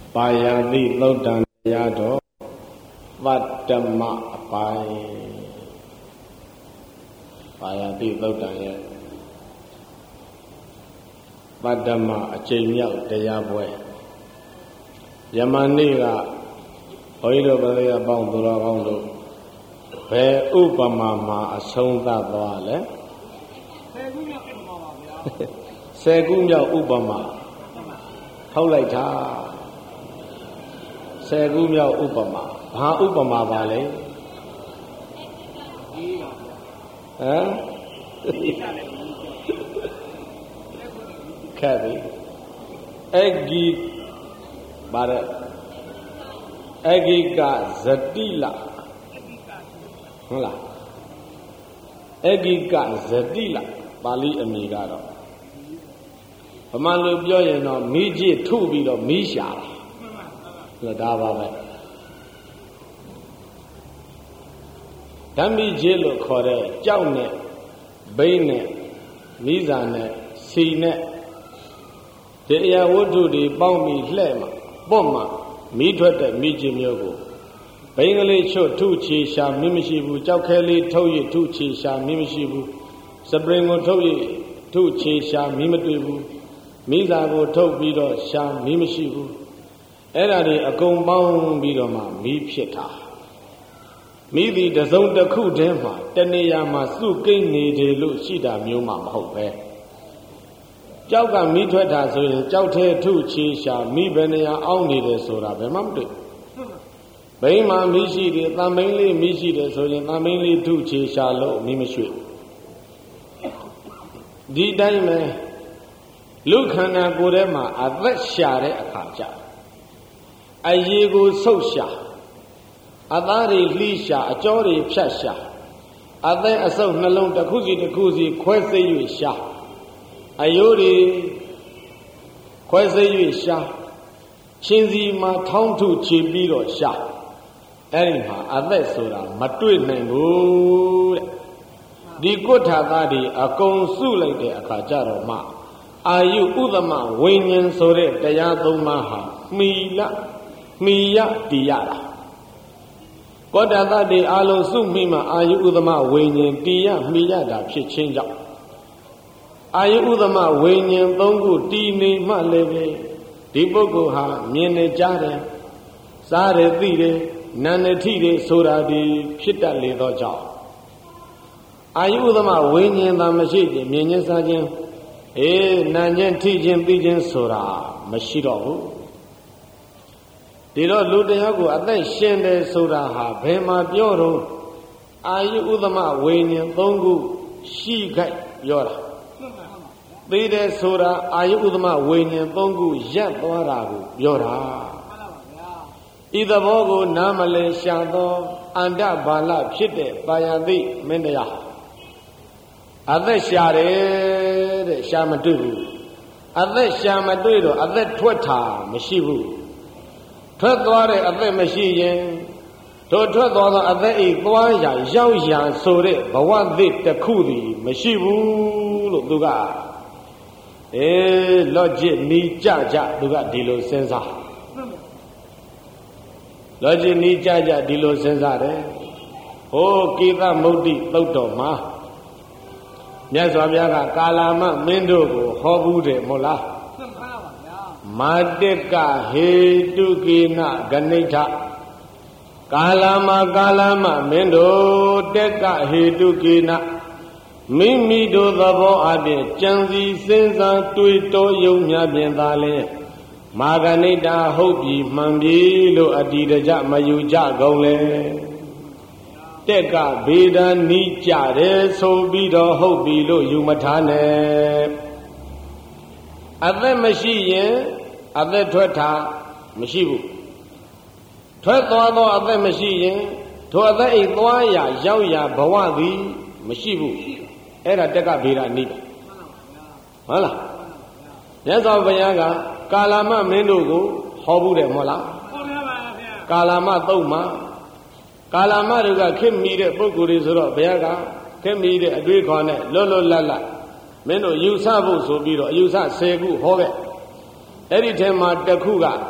ပါယတိသုတ်တံတရားတော်ပတ္တမအပိုင်းပါယတိသုတ်တံရဲ့ပတ္တမအကျိန်မြောက်တရားပွဲယမနေ့ကဘုန်းကြီးတို့ဗေဒပေါင်းသူတော်ကောင်းတို့ဘယ်ဥပမာမှာအဆုံးသတ်သွားလဲ10ခုမြောက်ဥပမာထုတ်လိုက်တာ10ခုမြောက်ဥပမာဘာဥပမာပါလဲဟမ်ခက်ပြီအဂိပါရအဂိကဇတိလဟုတ်လားအဂိကဇတိလပါဠိအမည်ကတော့ဗမာလိုပြောရင်တော့မိကြီးထုပြီးတော့မီးရှာတာဒါပါပဲဓမ္မိကြီးလို့ခေါ်တဲ့ကြောက်နဲ့ဘိန်းနဲ့မိစာနဲ့စီနဲ့ဒီအရာဝတ္ထုတွေပေါင်းပြီးလှဲ့မှပေါ့မှမီးထွက်တဲ့မိကြီးမျိုးကိုဘိန်းကလေးချွတ်ထုချေရှာမင်းမရှိဘူးကြောက်ခဲလေးထုတ်ရထုချေရှာမင်းမရှိဘူးစပရင်ကိုထုတ်ရထုချေရှာမင်းမတွေ့ဘူးမိစာကိုထုတ်ပြီးတော့ရှာမင်းမရှိဘူးအဲ့ဒါတွေအကုန်ပေါင်းပြီးတော့မှမီးဖြစ်တာမိသည်တစုံတစ်ခုတည်းမှာတနေရာမှာစုကိန်းနေတယ်လို့ရှိတာမျိုးမှမဟုတ်ပဲကြောက်ကမီးထွက်တာဆိုရင်ကြောက်သေးထုချေရှာမိဘယ်နေရာအောင်းနေတယ်ဆိုတာဘယ်မှမတွေ့ဘိန်းမှာမီးရှိတယ်သံမင်းလေးမီးရှိတယ်ဆိုရင်သံမင်းလေးထုချေရှာလို့မီးမရွှေ့ဒီတိုင်းပဲလူခန္ဓာကိုယ်ထဲမှာအသက်ရှာတဲ့အခါကျအရေကိုဆုပ်ရှာအသားတွေလှီးရှာအကြောတွေဖြတ်ရှာအသက်အဆုပ်နှလုံးတစ်ခုစီတစ်ခုစီခွဲစိတ်၍ရှာအယိုးတွေခွဲစိတ်၍ရှာချင်းစီမှာထောင်းထုချပြီးတော့ရှာအဲ့ဒီမှာအသက်ဆိုတာမတွေ့နိုင်ဘူးတဲ့ဒီကုဋ္ဌာသားတွေအကုန်စုလိုက်တဲ့အခါကျတော့မှအာယုဥဒမဝိညာဉ်ဆိုတဲ့တရားသုံးပါးဟာမှီရတည်ရတာကောဋ္ဌာသတွေအလုံးစုမိမှအာယုဥဒမဝိညာဉ်တည်ရမှီရတာဖြစ်ခြင်းကြောင့်အာယုဥဒမဝိညာဉ်သုံးခုတည်နေမှလည်းပဲဒီပုဂ္ဂိုလ်ဟာမြင်နေကြတယ်စားတယ်သိတယ်နာနေထိတယ်ဆိုတာဒီဖြစ်တတ်လေသောကြောင့်အာယုဥဒမဝိညာဉ်သာမရှိခြင်းမြင်ခြင်းစားခြင်းနာခြင်းထိခြင်းသိခြင်းဆိုတာမရှိတော့ဘူးဒီတော့လူတယောက်ကိုအသက်ရှင်တယ်ဆိုတာဟာဘယ်မှာပြောတော့အာယုဥဒမဝိညာဉ်သုံးခုရှိခိုက်ပြောတာသိတယ်ဆိုတာအာယုဥဒမဝိညာဉ်သုံးခုရပ်သွားတာကိုပြောတာဤသဘောကိုနားမလည်ရှာသောအန္တဘာလဖြစ်တဲ့ပါယတိမင်းတရားအသက်ရှာတယ်တဲ့ရှာမတွေ့ဘူးအသက်ရှာမတွေ့တော့အသက်ထွက်တာမရှိဘူးထွက်သွားတဲ့အသက်မရှိရင်တို့ထွက်သွားသောအသက်ဤသွားရာရောက်ရာဆိုတဲ့ဘဝသစ်တစ်ခုတည်းမရှိဘူးလို့သူကလော့ဂျစ်နီးကြသူကဒီလိုစဉ်းစားလော့ဂျစ်နီးကြဒီလိုစဉ်းစားတယ်ဟိုကေသမုဒ္ဒိသုတ်တော်မှာမြတ်စွာဘုရားကကာလမမင်းတို့ကိုဟောဘူးတယ်မဟုတ်လားမာတကဟေတုကိနဂဏိဋ္ဌကာလမမင်းတို့တက်ကဟေတုကိနမိမိတို့သဘောအပြင်ကြံစည်စဉ်းစားတွေးတောယုံများပြင်သာလဲမာဂဏိဋ္ဌဟုတ်ပြီမှန်ပြီလို့အတ္တိတကြမယူကြကုန်လေတက်ကဗေဒာနီးကြတယ်ဆိုပြီးတော့ဟုတ်ပြီလို့ယူမထားနဲ့အသက်မရှိရင်အသက်ထွက်တာမရှိဘူးထွက်သွားသောအသက်မရှိရင်ထိုအသက်အိမ်သွားရာရောက်ရာဘဝသည်မရှိဘူးအဲ့ဒါတက်ကဗေဒာနီးဟုတ်လားမြတ်စွာဘုရားကကာလမမင်းတို့ကိုဟောဘူးတယ်မဟုတ်လားဟုတ်ပါပါဗျာကာလမသုံးမှာကာလမတို့ကခင်မိတဲ့ပုဂ္ဂိုလ်တွေဆိုတော့ဘုရားကခင်မိတဲ့အတွေ့ခေါ်နဲ့လွတ်လပ်မင်းတို့ယူဆဖို့ဆိုပြီးတော့အယူဆ10ခုဟောခဲ့အဲ့ဒီထဲမှာတစ်ခုက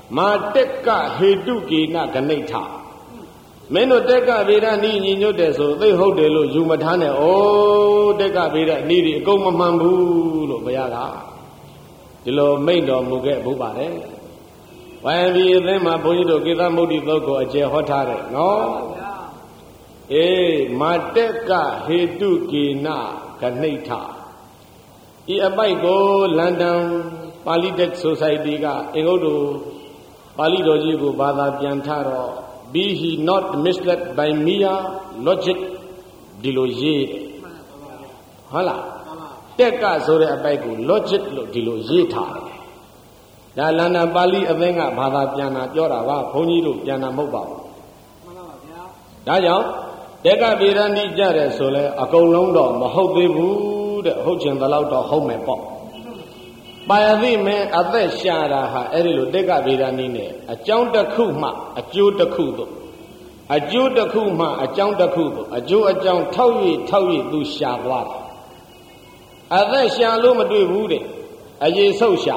မာတက်ကဟေတုကေနဂဏိဋ္ဌမင်းတို့တက်ကဗေဒနီညီညွတ်တယ်ဆိုသိဟုတ်တယ်လို့ယူမထားနဲ့ဩတက်ကဗေဒနီဒီအကုန်မမှန်ဘူးလို့ဘုရားကဒီလိုမိန့်တော်မူခဲ့ဘူးပါတယ်ဝိုင်းပြီးအသင်းမှာဘုန်းကြီးတို့ကေသမုဒ္ဒိသုတ်ကိုအကျယ်ဟောထားတယ်နော်အေးမာတက်ကဟေတုကေနဂဏိဋ္ဌဤအပိုက်ကိုလန်ဒန်ပါဠိတက်ဆိုဆိုင်တီကအင်္ဂုတ္တပါဠိတော်ကြီးကိုဘာသာပြန်ထားတော့ be he not misled by mere logic ဒီလိုရေးဟုတ်လားတက်ကဆိုတဲ့အပိုက်ကို logic လို့ဒီလိုရေးထားတယ်ဒါလန်ဒန်ပါဠိအသင်းကဘာသာပြန်တာပြောတာပါဘုန်းကြီးတို့ပြန်တာမဟုတ်ပါဘူးမှန်ပါဗျာဒါကြောင့်တက်ကဗေဒနိကြတယ်ဆိုလဲအကုန်လုံးတော့မဟုတ်သေးဘူးတဲ့ဟုတ်ချင်သလောက်တော့ဟုတ်မယ်ပေါ့ပါရသိမင်းအသက်ရှာတာဟာအဲ့ဒီလိုတက်ကဗေဒနိနဲ့အကြောင်းတစ်ခုမှအကျိုးတစ်ခုသို့အကျိုးတစ်ခုမှအကြောင်းတစ်ခုသို့အကျိုးအကြောင်းထောက်၍သူရှာသွားတယ်အသက်ရှာလို့မတွေ့ဘူးတဲ့အရေးဆုပ်ရှာ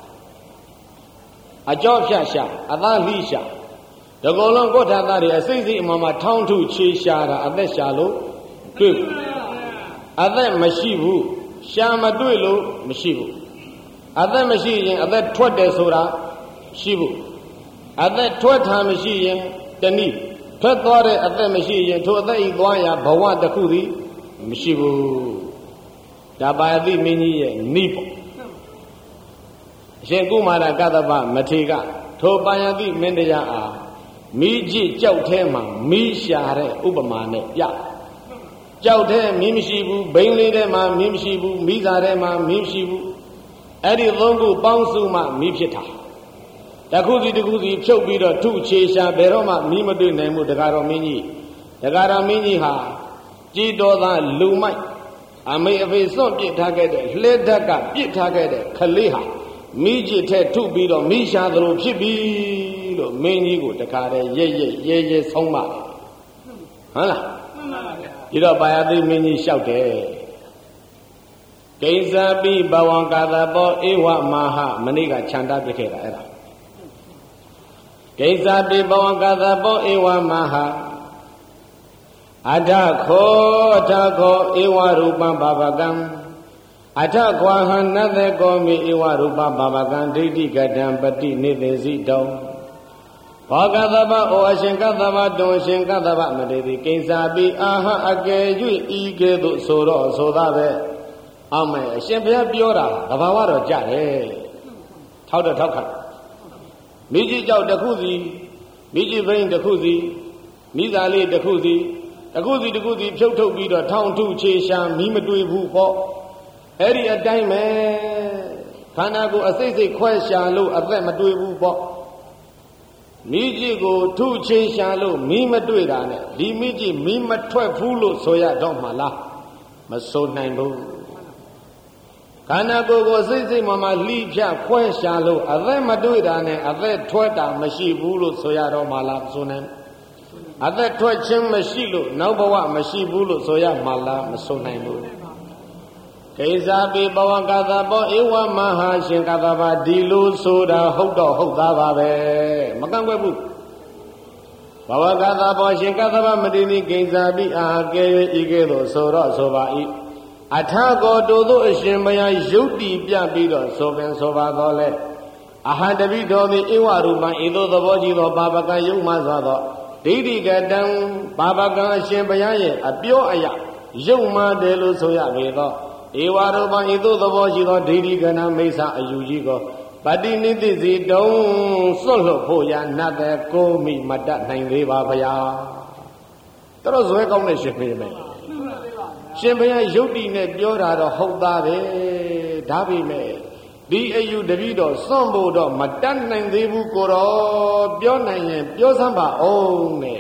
အကြောဖြတ်ရှာအသားလှီးရှာဒီကုံလုံးကိုဋ္ဌာသားတွေအစိမ့်စိမ့်အမှန်မှထောင်းထုချေရှာတာအသက်ရှာလို့တွေ့ဘူးအသက်မရှိဘူးရှာမတွေ့လို့မရှိဘူးအသက်မရှိရင်အသက်ထွက်တယ်ဆိုတာရှိဘူးအသက်ထွက်တာမရှိရင်တနည်းထွက်သွားတဲ့အသက်မရှိရင်ထိုအသက်ဤသွားရာဘဝတစ်ခုသည်မရှိဘူးဒါပါဠိမင်းကြီးရဲ့နိပေါ့အရှင်ကုမာရကတ္တဗမထေရကထိုပါယတိမင်းတရားအားမိကြည့်ကြောက်ထဲမှာမိရှာတဲ့ဥပမာနဲ့ပြကြောက်ထဲမီးမရှိဘူးဘိန်းလေးထဲမှာမီးမရှိဘူးမိစာထဲမှာမီးမရှိဘူးအဲ့ဒီသုံးခုပေါင်းစုမှမီးဖြစ်တာတစ်ခုစီတစ်ခုစီဖြုတ်ပြီးတော့ထုချေရှာဘယ်တော့မှမီးမတွေ့နိုင်ဘူးတရားတော်မင်းကြီးဟာကြည်တော်သားလူမိုက်အမေအဖေစွန့်ပစ်ထားခဲ့တဲ့လှဲဓာတ်ကပစ်ထားခဲ့တဲ့ခလေးဟာမိจิตထဲထုပြီးတော့မိရှာသလိုဖြစ်ပြီလို့မင်းကြီးကိုတခါတည်းရဲဆုံးပါဟုတ်လားဒီတော့ပါယသိမင်းကြီးလျှောက်တယ်ကိဉ္စာပိဘဝံကာသဘောဧဝမဟာမနေ့ကခြံတာပြခဲ့တာအဲ့ဒါကိဉ္စာပိဘဝံကာသဘောဧဝမဟာအထခောဧဝရူပံဘာဝကံအထခွာဟံနတကောမိဧဝရူပဘာဝကံဒိဋ္ဌိကတံပတိနေသေစီတောဘောကသဗ္ဗဩအရှင်ကသဗ္ဗတွင်ရှင်ကသဗ္ဗမတေတိကိဉ္စာပိအာဟအကယ်၍ဤကဲ့သို့ဆိုတော့ဆိုသားပဲအမေအရှင်ဘုရားပြောတာသဘာဝတော့ကြတယ်ထောက်ခါမိကြီးကြောက်တစ်ခုစီမိကြီးဘိန်းတစ်ခုစီမိသားလေးတစ်ခုစီဖြုတ်ထုတ်ပြီးတော့ထောင်းထုချေရှာမီးမတွေ့ဘူးပေါ့အဲ့ဒီအတိုင်းပဲခန္ဓာကိုယ်အစိတ်စိတ်ခွဲရှာလို့အသက်မတွေ့ဘူးပေါ့မိကြီးကိုထုချေရှာလို့မီးမတွေ့တာနဲ့ဒီမိကြီးမီးမထွက်ဘူးလို့ဆိုရတော့မှလားမဆိုနိုင်ဘူးခန္ဓာကိုယ်ကိုစိတ်စိတ်မှလှီးဖြတ်ခွဲရှာလို့အသက်မတွေ့တာနဲ့အသက်ထွက်တာမရှိဘူးလို့ဆိုရတော့မှလားဆိုနိုင်အသက်ထွက်ခြင်းမရှိလို့နောက်ဘဝမရှိဘူးလို့ဆိုရမှလားမဆိုနိုင်ဘူးကိဉ္စာပိဘဝံကာသဘောဧဝမဟာရှင်ကသဗ္ဗဒီလိုဆိုတာဟုတ်တော့ဟုတ်သားပါပဲမကန့်ကွက်ဘူးဘဝကာသဘောရှင်ကသဗ္ဗမတိနိကိဉ္စာပိအာကဲဤကဲ့သို့ဆိုတော့ဆိုပါ၏အထကောတို့သို့အရှင်ဘုရားယုတ်တိပြပြီးတော့ဆိုပင်ဆိုပါတော့လေအဟံတပိတော်သည်ဧဝရူပံဤသို့သဘောကြီးသောဘာဝကံယုတ်မှဆိုသောဒိဋ္ဌိကတံဘာဝကံအရှင်ဘုရားရဲ့အပြောအယယုတ်မှတယ်လို့ဆိုရပေသောဧဝရူပံဤသို့သဘောရှိသောဒိဋ္ဌိကဏမိစ္ဆာအယူကြီးကိုပတိနိတိစီတုံစွန့်လွတ်ဖို့ရာနတ်တဲ့ကိုမိမတတ်နိုင်သေးပါဗျာတော်ဇွဲကောင်းတဲ့ရှင်ဘုရားရှင်ဘုရားယုတ်တိနဲ့ပြောတာတော့ဟုတ်သားပဲဒါပေမဲ့ဒီအယူတပိတော့စွန့်ဖို့တော့မတတ်နိုင်သေးဘူးကိုတော့ပြောနိုင်ရင်ပြောစမ်းပါအောင်နဲ့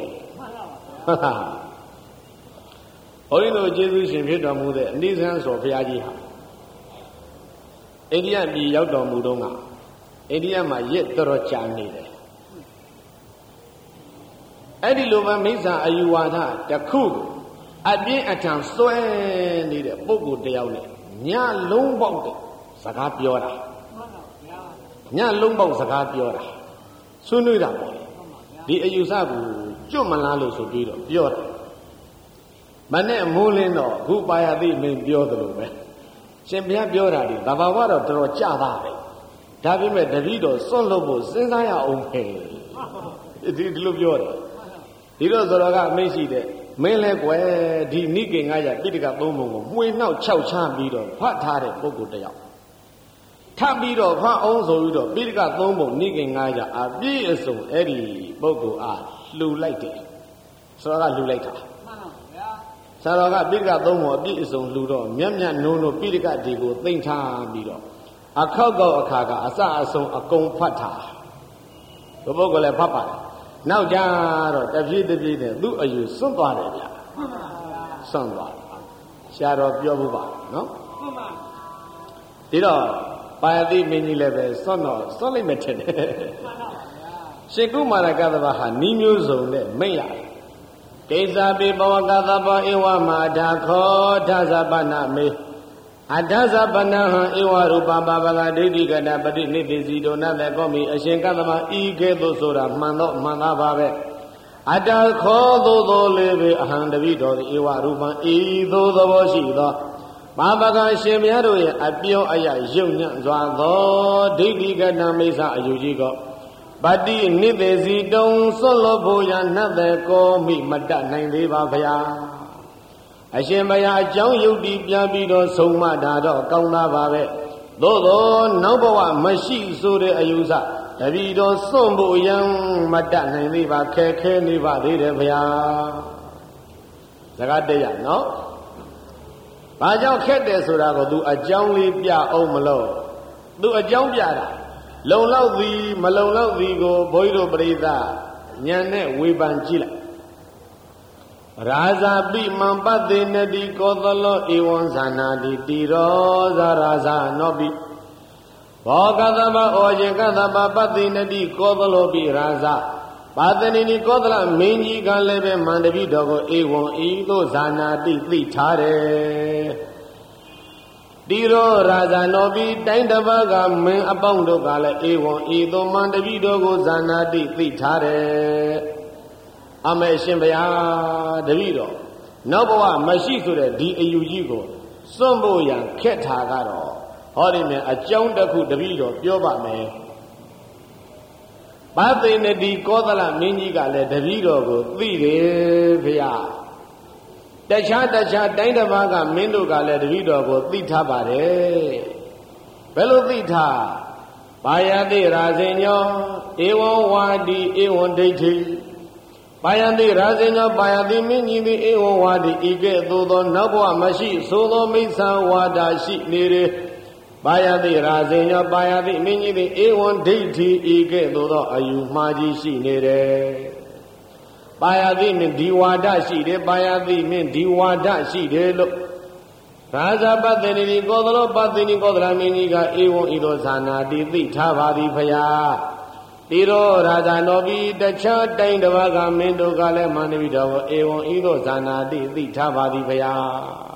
ဘုန်းကြီးတို့ကျေးဇူးရှင်ဖြစ်တော်မူတဲ့အနိစ္စံဆိုဘုရားကြီးဟာအိန္ဒိယပြည်ရောက်တော်မူတော့ကအိန္ဒိယမှာရစ်တော်ကြာနေတယ်အဲ့ဒီလိုပဲမိစ္ဆာအယူဝါဒတစ်ခုအပြင်းအထန်စွဲနေတဲ့ပုဂ္ဂိုလ်တယောက်နဲ့ညလုံးပေါက်တဲ့စကားပြောတာညလုံးပေါက်စကားပြောတာဆွေးနွေးတာပေါ့ဒီအယူဆကိုကျွတ်မလားလို့ဆိုပြီးတော့ပြောတယ်မနဲ့မိုးလင်းတော့ခုပါရတိမင်းပြောသလိုပဲရှင်ဘုရားပြောတာဒီသဘာဝတော့တော်တော်ကြတာပဲဒါပေမဲ့တပည့်တော်စွန့်လို့ဖို့စဉ်းစားရအောင်ပဲဒီလိုပြောတယ်ဒီတော့ဆိုတော့ကအမိတ်ရှိတဲ့မင်းလဲကွယ်ဒီနိကေငါရပိဋကသုံးပုံကိုမှွေနှောက်ခြောက်ချပြီးတော့ဖတ်ထားတဲ့ပုဂ္ဂိုလ်တစ်ယောက်ထပ်ပြီးတော့ဖတ်အောင်ဆိုပြီးတော့ပိဋကသုံးပုံနိကေငါရအပြည့်အစုံအဲ့ဒီပုဂ္ဂိုလ်အားလှူလိုက်တယ်ဆိုတော့ကလှူလိုက်တာမှန်ပါဗျာဆရာတော်ကပိဋကသုံးပုံအပြည့်အစုံလှူတော့မြတ်မြတ်နိုးနိုးပိဋကဒီကိုသိမ့်ထားပြီးတော့အခက်ကောက်အခါကအစအဆုံးအကုန်ဖတ်ထားဘုပုဂ္ဂိုလ်လည်းဖတ်ပါတယ်နောက်ကြတော့တပြေးတပြေးနဲ့သူ့အယူစွန့်သွားတယ်ဗျာစွန့်သွားဆရာတော်ပြောဖို့ပါနော်ဒီတော့ပါရတိမင်းကြီးလည်းပဲစွန့်လိုက်မယ်ထင်တယ်ရှင်ကုမာရကသဗ္ဗဟာနီးမျိုးစုံနဲ့မိတ်ရတယ်ကိစ္စပိဘဝကသဗ္ဗဧဝမာဒါခောဓဇပနမေအဒဇပနဟံဧဝရူပပါပကဒိဋ္ဌိကတပတိနိတိစီတောနတေကောမိအရှင်ကသမဤကဲ့သို့ဆိုတာမှန်တော့မှန်သားပါပဲအတခောသို့သောလေးပဲအဟံတပိတော်ဧဝရူပံဤသို့သဘောရှိသောပါပကရှင်မြတ်တို့ရဲ့အပြောအယယုံညံ့စွာသောဒိဋ္ဌိကတမိစ္ဆအယူကြီးကောပတိနိတိစီတုံဆွလောဖို့ရနတေကောမိမတတ်နိုင်သေးပါဗျာအရှင်ဘုရားအကြောင်းယုတ်တိပြပြီးတော့ဆုံးမတာတော့ကောင်းသားပါပဲသို့သောနောက်ဘဝမရှိဆိုတဲ့အယူဆတပည့်တော်စွန့်ဖို့ရန်မတတ်နိုင်သေးပါခဲခဲနေပါသေးတယ်ဗျာစကားတည့်ရနော်ဘာကြောင့်ခက်တယ်ဆိုတာကိုသူအကြောင်းလေးပြအောင်မလို့သူအကြောင်းပြတာလုံလောက်သည်မလုံလောက်သည်ကိုဘုန်းကြီးတို့ပရိသတ်ဉာဏ်နဲ့ဝေဖန်ကြည့်လိုက်ရာဇာပိမံပတေနတိကောသလောဧဝံဇာနာတိတိရောဇာရာဇာနောပိဘောကသဗ္ဗဩယေကသဗ္ဗပတေနတိကောသလောပိရာဇာပါတနိနိကောသလမင်းကြီးကလည်းပဲမန္တပိတော်ကိုဧဝံဤသို့ဇာနာတိသိထားတယ်တိရောရာဇာနောပိတိုင်းတစ်ပါးကမင်းအပေါင်းတို့ကလည်းဧဝံဤသို့မန္တပိတော်ကိုဇာနာတိသိထားတယ်အမေရှင်ဘုရားတပည့်တော်နောက်ဘဝမရှိဆိုတဲ့ဒီအယူကြီးကိုစွန့်ဖို့ရန်ခက်တာကတော့ဟောဒီမြအကြောင်းတစ်ခုတပည့်တော်ပြောပါမယ်ဘာသိနေဒီကောသလမင်းကြီးကလည်းတပည့်တော်ကိုသိတယ်ဘုရားတခြားတိုင်းတစ်ပါးကမင်းတို့ကလည်းတပည့်တော်ကိုသိထားပါတယ်ဘယ်လိုသိထားဘာယတိရာဇင်ညောဧဝံဝါဒီဧဝံဒိဋ္ဌိပါယတိရာဇင်ညောပါယတိမင်းကြီးသည်ဧဝံဝါဒီဤကဲ့သို့သောနောက်ဘဝမရှိသို့သောမိစ္ဆာဝါဒရှိနေတယ်ပါယတိရာဇင်ညောပါယတိမင်းကြီးသည်ဧဝံဒိဋ္ဌိဤကဲ့သို့သောအယူမှားကြီးရှိနေတယ်ပါယတိမင်းဒီဝါဒရှိတယ်ပါယတိမင်းဒီဝါဒရှိတယ်လို့ရာဇပတ္တိနိကောသလောပတ္တိနိကောသလမင်းကြီးကဧဝံဤသို့ဇာနာတိသိထားပါသည်ဖျားတိရောရာဇာနောပိတခြားတိုင်းတစ်ပါးကမင်းတို့ကလည်းမန္တပိတော်ကိုဧဝံဤသို့ဇာနာတိသိထားပါသည်ဖျား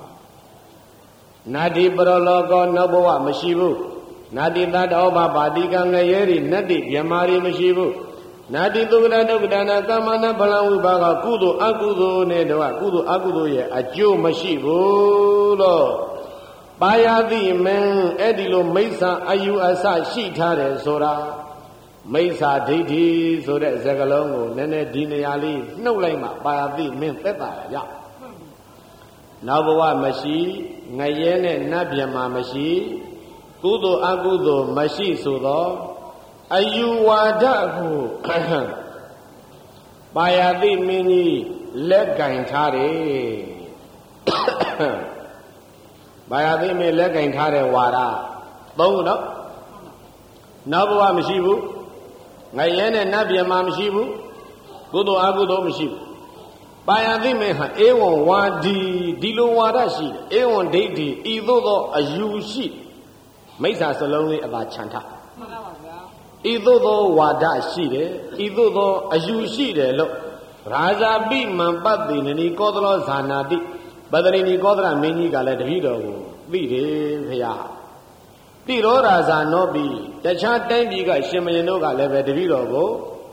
နာတိပရောလောကောနောက်ဘဝမရှိဘူးနာတိတတောဘပါတိကငရဲရီနတ္တိမြမာရီမရှိဘူးနာတိသုကတဒုက္ကဒနာကမ္မနာဗလံဝိပါကကုသိုလ်အကုသိုလ်နဲ့တော့ကုသိုလ်အကုသိုလ်ရဲ့အကျိုးမရှိဘူးလို့ပါယတိမင်းအဲ့ဒီလိုမိစ္ဆာအယူအဆရှိထားတယ်ဆိုတာမိစ္ဆာဒိဋ္ဌိဆိုတဲ့စကားလုံးကိုနည်းနည်းဒီနေရာလေးနှုတ်လိုက်မှပါယတိမင်းသက်သာရနောက်ဘဝမရှိငရဲနဲ့နတ်ဗျမာမရှိကုသိုလ်အကုသိုလ်မရှိဆိုတော့အယူဝါဒကိုပါယတိမင်းကြီးလက်ကင်ထားတယ်ပါယတိမင်းလက်ကင်ထားတဲ့ဝါဒသုံးခုနော်နောက်ဘဝမရှိဘူးငရဲနဲ့နတ်ဗျမာမရှိဘူးကုသိုလ်အကုသိုလ်မရှိဘူးပါယတိမင်းဟာဧဝံဝါဒီဒီလိုဝါဒရှိတယ်ဧဝံဒိဋ္ဌိဤသို့သောအယူရှိမိစ္ဆာစလုံးလေးအသာခြံထားမှန်ပါပါဗျာဤသို့သောဝါဒရှိတယ်ဤသို့သောအယူရှိတယ်လို့ရာဇာပိမံပတ္တိနိကောသလောဇာနာတိပတ္တိနိကောသလမင်းကြီးကလည်းတပည့်တော်ကိုသိတယ်ဖေဟာတိရောရာဇာနောပိတခြားတိုင်းပြည်ကရှင်မင်းတို့ကလည်းပဲတပည့်တော်ကို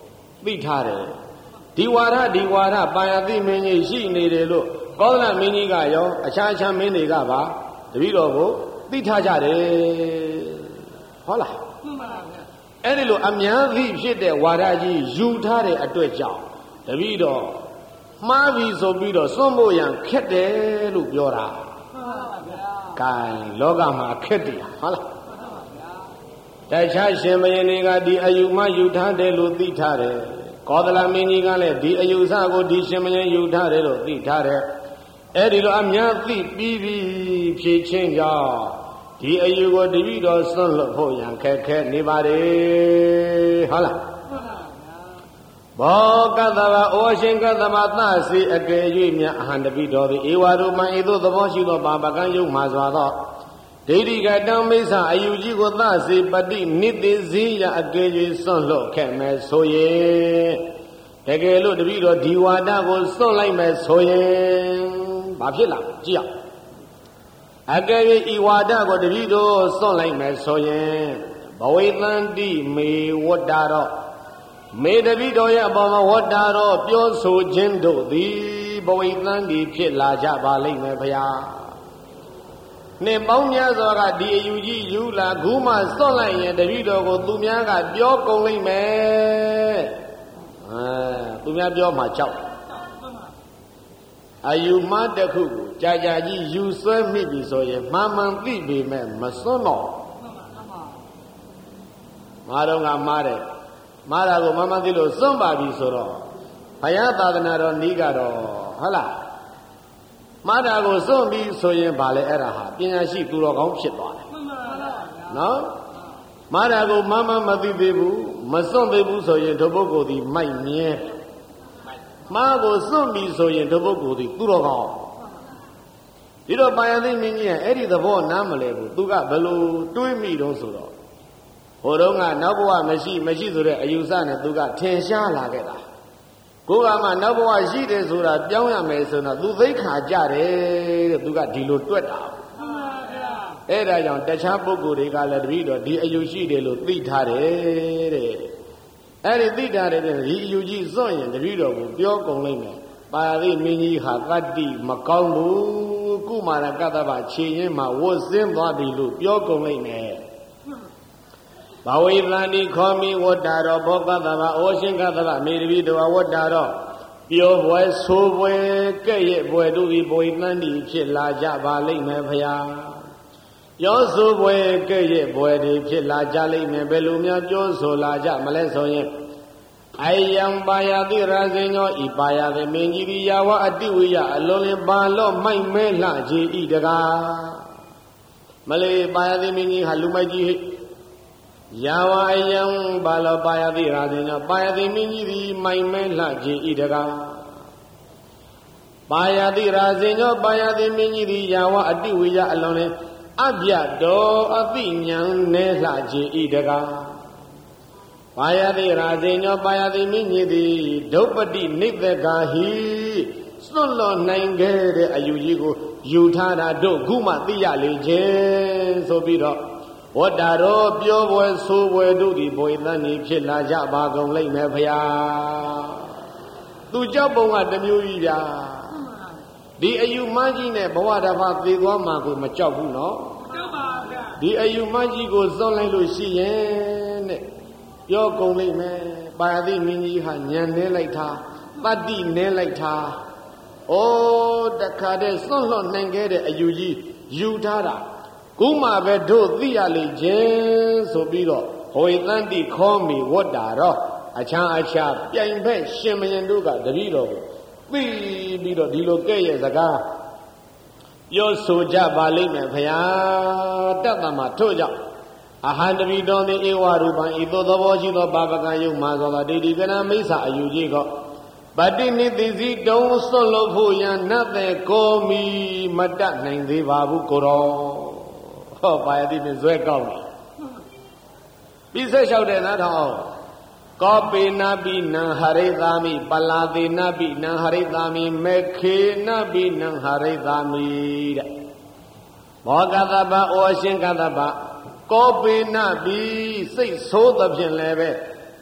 သိထားတယ်ဒီဝါဒပါရတိမင်းကြီးရှိနေတယ်လို့ကောသလမင်းကြီးကရောအခြားမင်းတွေကပါတပည့်တော်ကိုသိထားကြတယ်ဟုတ်လားမှန်ပါဗျာအဲ့ဒီလိုအများကြီးဖြစ်တဲ့ဝါဒကြီးယူထားတဲ့အတွက်ကြောင့်တပည့်တော်မှားပြီဆိုပြီးတော့စွန့်ဖို့ရန်ခက်တယ်လို့ပြောတာမှန်ပါဗျာကဲလောကမှာခက်တယ်ဟုတ်လားတခြားရှင်ဘုရင်တွေကဒီအယူမှယူထားတယ်လို့သိထားတယ်ကောသလမင်းကြီးကလည်းဒီအယူဆကိုဒီရှင်ဘုရင်ယူထားတယ်လို့သိထားတယ်အဲ့ဒီလိုအများသိပြီးဖြည့်ချင်းကြောင့်ဒီအယူကိုတပည့်တော်စွန့်လွတ်ဖို့ရန်ခက်ခဲနေပါတယ်ဟုတ်လားဘောကတ္တဗဩရှင်ကတ္တဗသစီအကယ်၍မြတ်အဟံတပိတော်သည်ဧဝရုမံဤသို့သဘောရှိသောပါပကံယုတ်မှာစွာသောဒိဋ္ဌိကတံမိစ္ဆာအယူကြီးကိုသစီပတိနိတိဇိယအကယ်၍စွန့်လွတ်ခဲ့မယ်ဆိုရင်တကယ်လို့တပိတော်ဒီဝါဒကိုစွန့်လိုက်မယ်ဆိုရင်ဘာဖြစ်လာကြည့်အောင်အကယ်၍ဤဝါဒကိုတပိတော်စွန့်လိုက်မယ်ဆိုရင်ဘဝေတန္တိမေဝတ္တာတော့မေတပိတော်ရဲ့အပေါ်မှာဝတ္တာတော့ပြောဆိုခြင်းတို့သည်ဘဝိသန္တိဖြစ်လာကြပါလိမ့်မယ်ဗျာနှစ်ပေါင်းများစွာကဒီအယူကြီးယူလာခုမှစွန့်လိုက်ရင်တပိတော်ကိုသူများကပြောကုန်လိမ့်မယ်သူများပြောမှကြောက်အယူမှတစ်ခုကိုကြာကြီးယူဆွဲမိပြီဆိုရင်မှန်သိပေမဲ့မစွန့်တော့ငါတော့ငါမှားတယ်မာတာကိုမသိလို့စွန့်ပါပြီဆိုတော့ဘုရားသာသနာတော်ဤကတော့ဟုတ်လားမာတာကိုစွန့်ပြီဆိုရင်ဗာလဲအဲ့ဒါဟာပညာရှိသူတော်ကောင်းဖြစ်သွားတယ်နော်မာတာကိုမသိသေးဘူးမစွန့်သေးဘူးဆိုရင်ဒုပုဂ္ဂိုလ်ဒီမိုက်မြဲမာကိုစွန့်ပြီဆိုရင်ဒုပုဂ္ဂိုလ်ဒီသူတော်ကောင်းဒီတော့ပါရသိမင်းကြီးရဲ့အဲ့ဒီသဘောနားမလဲဘူးသူကဘယ်လိုတွေးမိတော့ဆိုတော့ဟိုတုန်းကနောက်ဘဝမရှိဆိုတဲ့အယူဆနဲ့သူကထင်ရှားလာခဲ့တာကိုကမှနောက်ဘဝရှိတယ်ဆိုတာပြောင်းရမယ်ဆိုတော့သူသိခါကြတယ်တဲ့သူကဒီလိုတွက်တာအဲ့ဒါကြောင့်တခြားပုဂ္ဂိုလ်တွေကလည်းတပည့်တော်ဒီအယူရှိတယ်လို့သိထားတယ်တဲ့အဲ့ဒီသိထားတယ်တဲ့ဒီအယူကြီးစွန့်ရင်တပည့်တော်ကိုပြောကုန်လိမ့်မယ်ပါရသိမင်းကြီးဟာတတ္တိမကောင်းဘူးကုမာရကတ္တဗခြေရင်းမှာဝတ်ဆင်းသွားပြီလို့ပြောကုန်လိမ့်မယ်ဘဝိသန္တိခောမိဝတ္တာရောဘောကတ္တဗဩရှင်ကတ္တဗမေတပိတောဝတ္တာရောပြောပွဲဆိုပွဲကဲ့ရဲ့ပွဲတို့သည်ဘဝိသန္တိဖြစ်လာကြပါလိမ့်မယ်ဖျားပြောဆိုပွဲကဲ့ရဲ့ပွဲတွေဖြစ်လာကြလိမ့်မယ်ဘယ်လိုများပြောဆိုလာကြမလဲဆိုရင်အယံပါယတိရာဇင်ညောဤပါယတိမင်းကြီးဒီယာဝအတိဝိယအလုံးလင်ပါလော့မိုက်မဲလှကြည်ဤတကားမလေးပါယတိမင်းကြီးဟာလူမိုက်ကြီးယာဝအယံဘာလောပါယတိရာဇင်ညောပါယတိမင်းကြီးဒီမိုက်မဲလှကြည်ဤတကားပါယတိရာဇင်ညောပါယတိမင်းကြီးဒီယာဝအတိဝိယအလုံးလင်အပြတ်တော်အသိဉာဏ်နဲ့လှကြည်ဤတကားပါယတိရာဇိညောပါယတိမိညိတိဒုပ္ပတိနိသကာဟိစွန့်လွတ်နိုင်ခဲ့တဲ့အယူကြီးကိုယူထားတာတို့ခုမှသိရလေခြင်းဆိုပြီးတော့ဝတ္တာရောပြောပွဲဆိုပွဲတို့ဒီဘွေသန်းကြီးဖြစ်လာကြပါကုန်လိမ့်မယ်ဖျားသူကြောက်ပုံကတစ်မျိုးကြီးဗျာဒီအယူမကြီးနဲ့ဘဝတစ်ပါးသေသွားမှာကိုမကြောက်ဘူးနော်ကြောက်ပါဗျာဒီအယူမကြီးကိုစွန့်လိုက်လို့ရှိရင်တဲ့ပြောကုန်လိမ့်မယ်ပါရတိမင်းကြီးဟာညံနေလိုက်တာတတ္တိနေလိုက်တာဩတခါတည်းစွန့်လွတ်နိုင်ခဲ့တဲ့အယူကြီးယူထားတာခုမှပဲတို့သိရလိမ့်ခြင်းဆိုပြီးတော့ဟောသန္တိခောမိဝတ္တာတော့အခြားပြိုင်ဖက်ရှင်မယင်တို့ကတပည့်တော်ကိုသိပြီးတော့ဒီလိုကဲ့ရဲ့စကားပြောဆိုကြပါလိမ့်မယ်ဖရာတတ်တမှာထို့ကြောင့်အဟံတပိတော်သည်ဧဝရူပံဤသို့သဘောရှိသောပါပကံယုတ်မှာသောဒိဋ္ဌိကနာမိစ္ဆာအယူကြီးကပတိနိတိစီတုံးစွန့်လို့ဖို့ရန်နတ်တဲ့ကိုမီမတတ်နိုင်သေးပါဘူးကိုတော်ဟောပါရတိနဲ့ဇွဲကောင်းတယ်ပြီးဆက်လျှောက်တဲ့နားထောင်ကောပေနာပိနံဟရိသာမိပလာသေနာပိနံဟရိသာမိမေခေနာပိနံဟရိသာမိတဲ့ဘောကတ္တဗဩရှင်ကတ္တဗကောပေနပိစိတ်ဆိုးသဖြင့်လည်းပဲ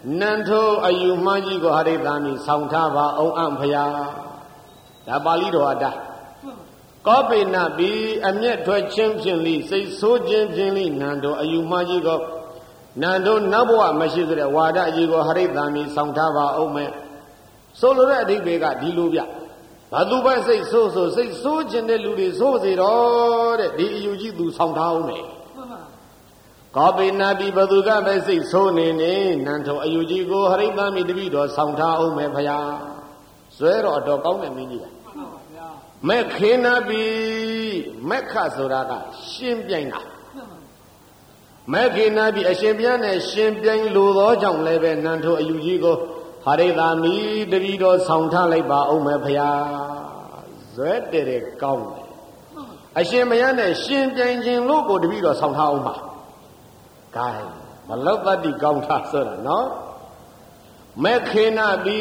နန္ထိုအယူမှန်းကြီးကိုဟရိတာမိဆောင်ထားပါအောင်အံ့ဖရာဒါပါဠိတော်အတိုင်းကောပိနဘီအမျက်ထွက်ခြင်းဖြင့်လိစိတ်ဆိုးခြင်းဖြင့်လိနန္ထိုအယူမှန်းကြီးကိုနန္ထိုနောက်ဘဝမရှိဆိုတဲ့ဝါဒအကြီးကိုဟရိတာမိဆောင်ထားပါအောင်မယ်ဆိုလိုတဲ့အဓိပ္ပာယ်ကဒီလိုဗျဘာသူပဲစိတ်ဆိုးဆိုစိတ်ဆိုးခြင်းတဲ့လူတွေဆိုးစေတော့တဲ့ဒီအယူကြီးသူဆောင်ထားအောင်မယ်ကောပိနာတိဘသူကပဲစိတ်ဆိုးနေနေနန္ထိုအယူကြီးကိုဟရိတမိတပိတော်ဆောင်ထားအောင်မယ်ဖရာဇွဲတော်တော်ကောင်းတဲ့မင်းကြီးပါမက်ခေနာပိမက်ခဆိုတာကရှင်းပြိုင်တာမက်ခေနာပိအရှင်ပြနဲ့ရှင်းပြိုင်လိုသောကြောင့်လည်းပဲနန္ထိုအယူကြီးကိုဟရိတမိတပိတော်ဆောင်ထားလိုက်ပါအောင်မယ်ဖရာဇွဲတဲ့ကောင်းတယ်အရှင်မယနဲ့ရှင်းပြိုင်ခြင်းလို့ကိုတပိတော်ဆောင်ထားအောင်ပါကဲဘလောက်တတိကောင်းတာဆိုတာနော်မေခေနာပိ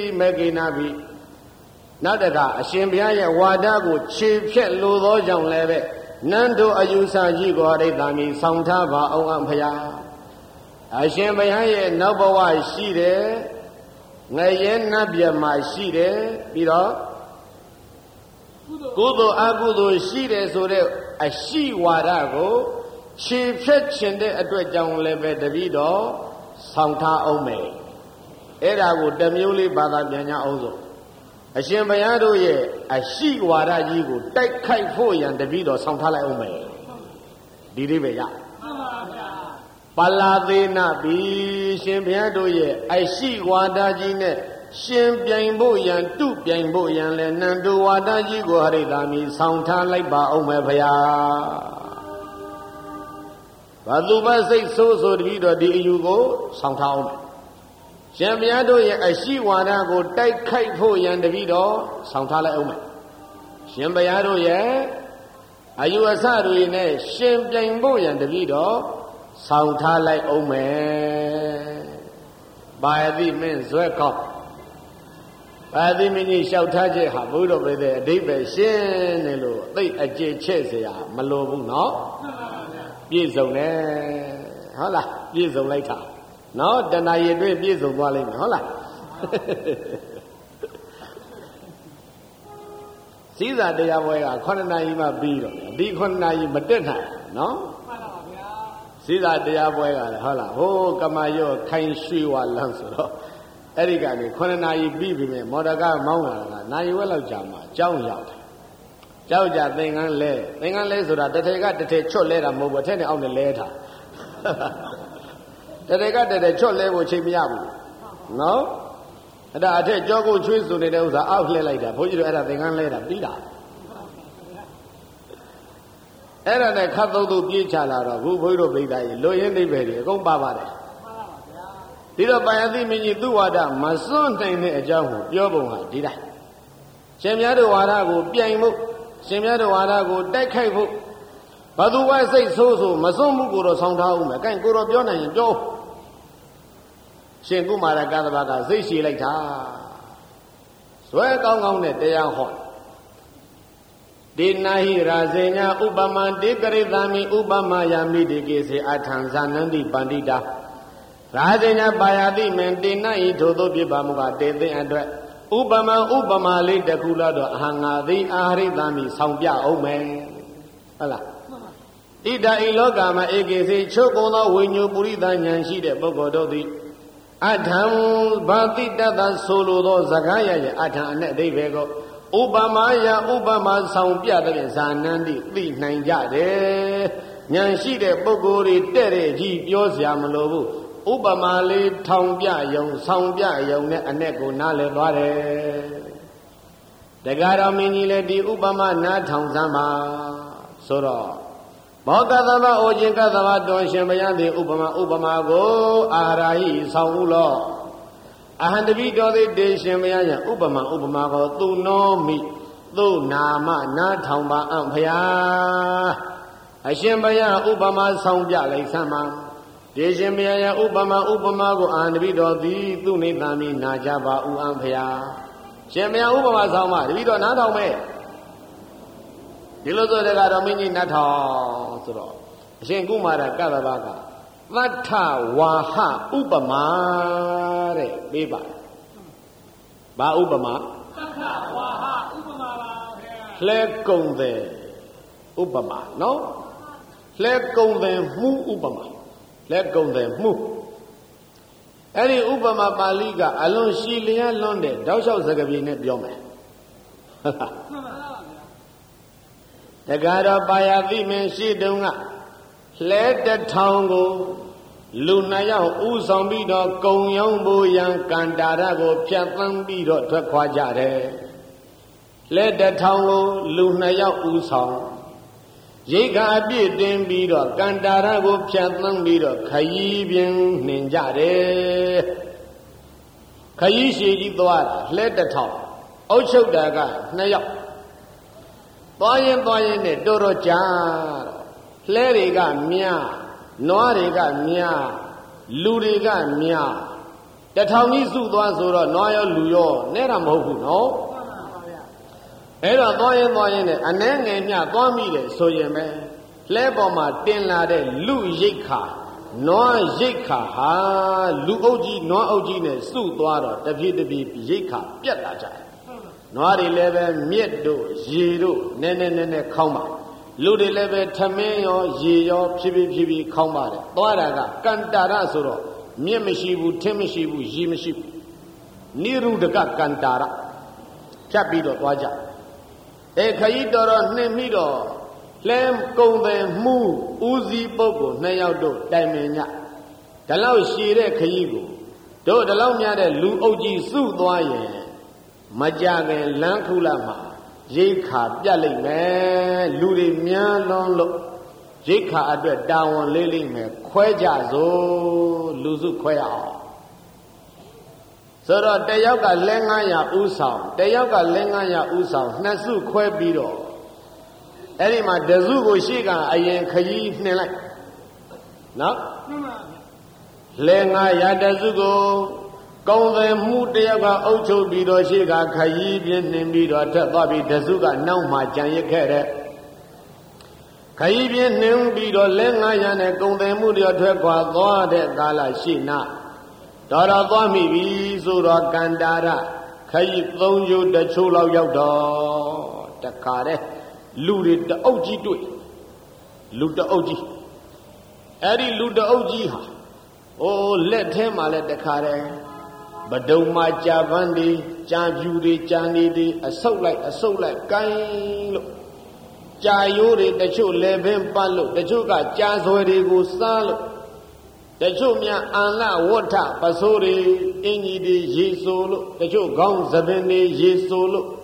နောက်တကအရှင်ဘုရားရဲ့ဝါဒကိုခြေဖြက်လိုသောကြောင့်လည်းပဲနန္တို့အယူဆကြီးကိုအိဋ္ဌာမိဆောင်ထားပါအောင်အဖရာအရှင်ဘုရားရဲ့နောက်ဘဝရှိတယ်ငရဲနတ်ပြည်မှာရှိတယ်ပြီးတော့ကုသိုလ်အကုသိုလ်ရှိတယ်ဆိုတဲ့အရှိဝါဒကိုခြေဖြတ်ခြင်းတဲ့အတွက်ကြောင့်လည်းပဲတပည့်တော်ဆောင်ထားအောင်မယ်အဲ့ဒါကိုတစ်မျိုးလေးဘာသာပြန်ကြအောင်ဆိုအရှင်ဘုရားတို့ရဲ့အရှိဝါဒကြီးကိုတိုက်ခိုက်ဖို့ရန်တပည့်တော်ဆောင်ထားလိုက်အောင်မယ်ဒီလေးပဲရပလာသေးနာပြီရှင်ဘုရားတို့ရဲ့အရှိဝါဒကြီးနဲ့ရှင်ပြိုင်ဖို့ရန်တုပြိုင်ဖို့ရန်လဲနန္ဒဝါဒကြီးကိုဟရိတာမိဆောင်ထားလိုက်ပါအောင်မယ်ဘုရားဘာသူမစိတ်ဆိုးဆိုတပြီးတော့ဒီအယူကိုဆောင်ထားအောင်ရှင်ဘုရားတို့ရဲ့အရှိဝါဒကိုတိုက်ခိုက်ဖို့ရန်တပြီးတော့ဆောင်ထားလိုက်အောင်မယ်ရှင်ဘုရားတို့ရဲ့အယူအဆတွေနဲ့ရှင်ပြိုင်ဖို့ရန်တပြီးတော့ဆောင်ထားလိုက်အောင်မယ်ဘာတိမင်းဇွဲကောက်ဘာတိမင်းကြီးလျှောက်ထားချက်ဟာဘုရားပြည့်တဲ့အဓိပ္ပာယ်ရှင်းနေလို့သိအကျင့်ချက်เสียမလိုဘူးเนาะပြည့်စုံတယ်ဟုတ်လားပြည့်စုံလိုက်တာနော်တဏှာရည်တွေ့ပြည့်စုံသွားလိမ့်မယ်ဟုတ်လားစည်းစာတရားပွဲက9နာရီမှပြီးတော့ဒီ9နာရီမတက်နိုင်နော်မှန်ပါဗျာစည်းစာတရားပွဲကလည်းဟုတ်လားဟိုးကမာရော့ခိုင်ရွှေဝါလန်းဆိုတော့အဲ့ဒီကနေ9နာရီပြီးပြီမော်ဒကာမောင်းလာတာကနိုင်ဝက်လောက်ကြာမှကြောင်းရောက်တယ်ကြောက်ကြသင်္ကန်းလဲဆိုတာတထေကတထေချွတ်လဲတာမဟုတ်ဘူးအထက်နဲ့အောက်နဲ့လဲထားတထေကတထေချွတ်လဲဖို့ချိန်မရဘူးနော်အဲ့ဒါအထက်ကြောကိုချွေးစုနေတဲ့ဥစ္စာအောက်လှဲလိုက်တာဘုန်းကြီးတို့အဲ့ဒါသင်္ကန်းလဲတာပြီးတာအဲ့ဒါနဲ့ခတ်သုံးသူပြေးချလာတော့ဘုန်းကြီးတို့ပြိတ္တာကြီးလိုရင်းသိပဲတွေအကုန်ပါပါတယ်ဒီတော့ပါယတိမင်းကြီးသူ့ဝါဒမစွန့်နိုင်တဲ့အကြောင်းကိုပြောပုံဟာဒီတိုင်းရှင်များတို့ဝါဒကိုပြိုင်မှုရှင်များတို့ဝါဒကိုတိုက်ခိုက်ဖို့ဘာသူဝိုင်းစိတ်ဆိုးဆိုမစွန့်မှုကိုတော့ဆောင်ထားအောင်မယ်။အဲကိုတော့ပြောနိုင်ရင်ပြောရှင်ကုမာရကသဘာကစိတ်ရှည်လိုက်တာဇွဲကောင်းကောင်းနဲ့တရားဟောဒေနာဟိရာဇေညာဥပမံတေကရိသမိဥပမယာမိတေကေစေအထံဇာနန္တိပန္တိတာရာဇေညာပါယတိမင်တေနဤထို့သောပြပါမှုကတေသိအတွက်ဥပမာလေးတစ်ခုတော့အဟံငါသည်အာဟိတမိဆောင်ပြအောင်မယ်ဟုတ်လားဣဒာဤလောကမှာဧကေစီချုပ်ကုန်သောဝိညုပုရိသဉာဏ်ရှိတဲ့ပုဂ္ဂိုလ်တို့သည်အထံဘာတိတတဆိုလိုသောစကားရရဲ့အထံအနဲ့အဓိပ္ပာယ်ကိုဥပမာဆောင်ပြတဲ့ဇာနန္တိသိနိုင်ကြတယ်ဉာဏ်ရှိတဲ့ပုဂ္ဂိုလ်တွေတဲ့တဲ့ကြီးပြောစရာမလိုဘူးဥပမာလေးထောင်ပြယုံဆောင်ပြယုံနဲ့အ내ကိုနားလည်သွားတယ်တရားတော်မင်းကြီးလည်းဒီဥပမာနားထောင်စမ်းပါဆိုတော့ဘောကသမဩဇင်ကသမတော်ရှင်ဘုရားသည်ဥပမာကိုအာဟာရဟိဆောင်ဦးလောအဟံတပိတော်သည်တေရှင်ဘုရားရဲ့ဥပမာကိုသူနောမိသူနာမနားထောင်ပါအံ့ဘုရားအရှင်ဘုရားဥပမာဆောင်ပြလိုက်စမ်းပါဒေရှင်မယယဥပမာကိုအာနပိတော်သည်သူနေတံမိနာကြပါဥအံဖျားရှင်မယဥပမာဆောင်မတပိတော်နားထောင်မဲ့ဒီလိုဆိုတဲ့ကတော့မင်းကြီးနားထောင်ဆိုတော့အရှင်ကုမာရကတ္တဗက Vata Waha Upama Beba Ba Upama Let go there Upama no Let go there Mu Upama Let go there Mu Any Upama Baliga Alon Shilia Londe Dausha Zagabine Biome The God of Bayavi Menshi Dunga Let the town go Lunaya Uzambido Gong Yambo Yang Kandarago Piatambido Traquajare Let the town go Lunaya Uzam Jega Bidin Bido Kandarago Piatambido Kayibian Ninjare Kayishi Dwara Let the town Ocho Daga Naya Boyan Doro Jar Leriga Mia, Noariga Mia, Luriga Mia. The town is Zudazura, Noya Luyo, Neramohu, no? Era Boyan, and then Mia, Bomide, so ye may. Leboma, Denlade, Lu Yika, Noa Yika, ha, Luoji, Noa Ojine, Sudwara, the Vidabi, Yika, Pietaja. Noari leve, Miedo, Zero, Nene, Koma. Ludi leve Tameyo, Yeo, Pibi, Komare, Toraga, Kantara Suro, Miemishibu, Temishibu, Jimishibu, Niru the Kantara, Chapido, Waja. Ekaidoro, Nemido, Lem Kove, Mu, Uzi Bogo, Nayado, Daimenia, the Lao Shire Kaigo, Do the Lamia, Lu Oji Su Doye, Majage, Lankulama. Jika Jali me, Ludi Mian Long Jika Adre Down Lily me, Quajazo, Luzu Quaya. So that Dayaga Lengaya Usam, Dayaga Lengaya Usam, Nasu Quabido. Elima Dazugo Shiga, Ayen Kayi Nela. No? Lengaya Dazugo. Gong the Mudaga Ocho Bido Shiga Kayibian Nimbido Tababi Dazuga Nauma Jayakere Kayibian Nimbido Lengayane Gong the Mudia Trekwa de Gala Shina Dora Vami Zura Gandara Kayip Lonju the Chula Yodo Takare Looted the Oji do it Loot the Oji Eddie loot the Oji Oh let him let the Kare Badoma Javandi, Janjudi, Janidi, a soul like Kailo Jayuri, the Chu Levin Palo, the Chuka Jazori Gusalo, the Chumia Anla Water, Pasori, Inidi, Yesolo, the Chu Gong Zabini, Yesolo,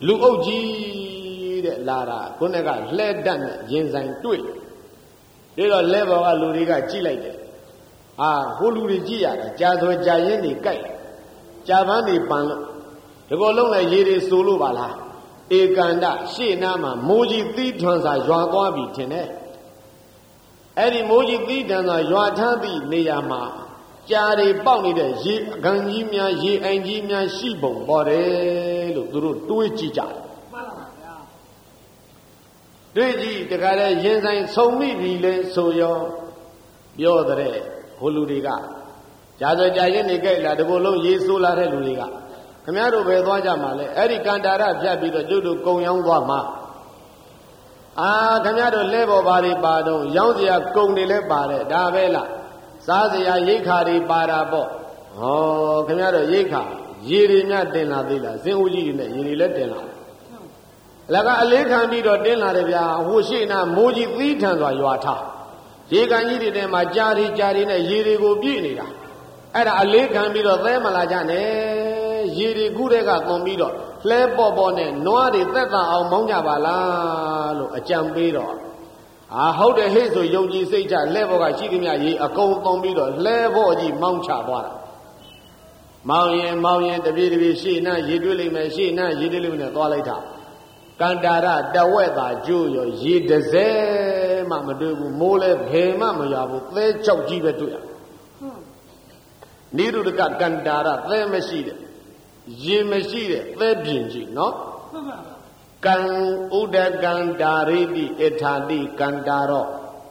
Luoji, Lara, Kunaga, let done, Jinsan to it. They are level Aluriga Chile. Ah, Huluria, Jazo Jayeni Kai. Javani Pan, the Golonga Yeri Sulu Bala, Eganda, Shinama, Moji Thitans are Joabi Tene. Eddie Moji Thitans are Joatabi, Neyama, Jari Boni, Ye, Ganjimia, Ye, Anjimia, Shibo, Bore, Tuichija. Reji, the Gare Yensan, so me relay, so you're the Huludiga. Jaza Jayan Gala, the Bolo Yesula Reluga. Camaro Bedoja Male, Eric Candara, Jabi, the Judo Goyang Wama. Ah, Camaro Levo Bari Bado, Yanzia Condi Lebare, Davela, Sazia Yekari Barabo. Oh, Camaro Yeka, Yirina de la Villa, Zinguji, Yiniletela. Laga Alekamido de la Revia, Hushina, Moji Vitans or Yuata. Yeka Yiri, Majari, Jarina, Yirigo Binida. Era Ale can be the Remalajane, Yiri Gurega Combido, Flebobone, Noari Teta or Monjabala, a Chambido. I hold the haze of Yogi Seja, Levo Shigimia, a cold combido, Levo di Mouncha. Mayan, the Vidi Shina, Yiduli Machina, Yidili in the Toileta. Kandara, the weather, Julio, Yid the Ze, Mamadu, Mole, Hema, Mayabu, they choke Jiva to you. Niru the Gandara, they machine, Jim machine, they bingy, no? Kan Uda Gandari, Etadi, Gandaro.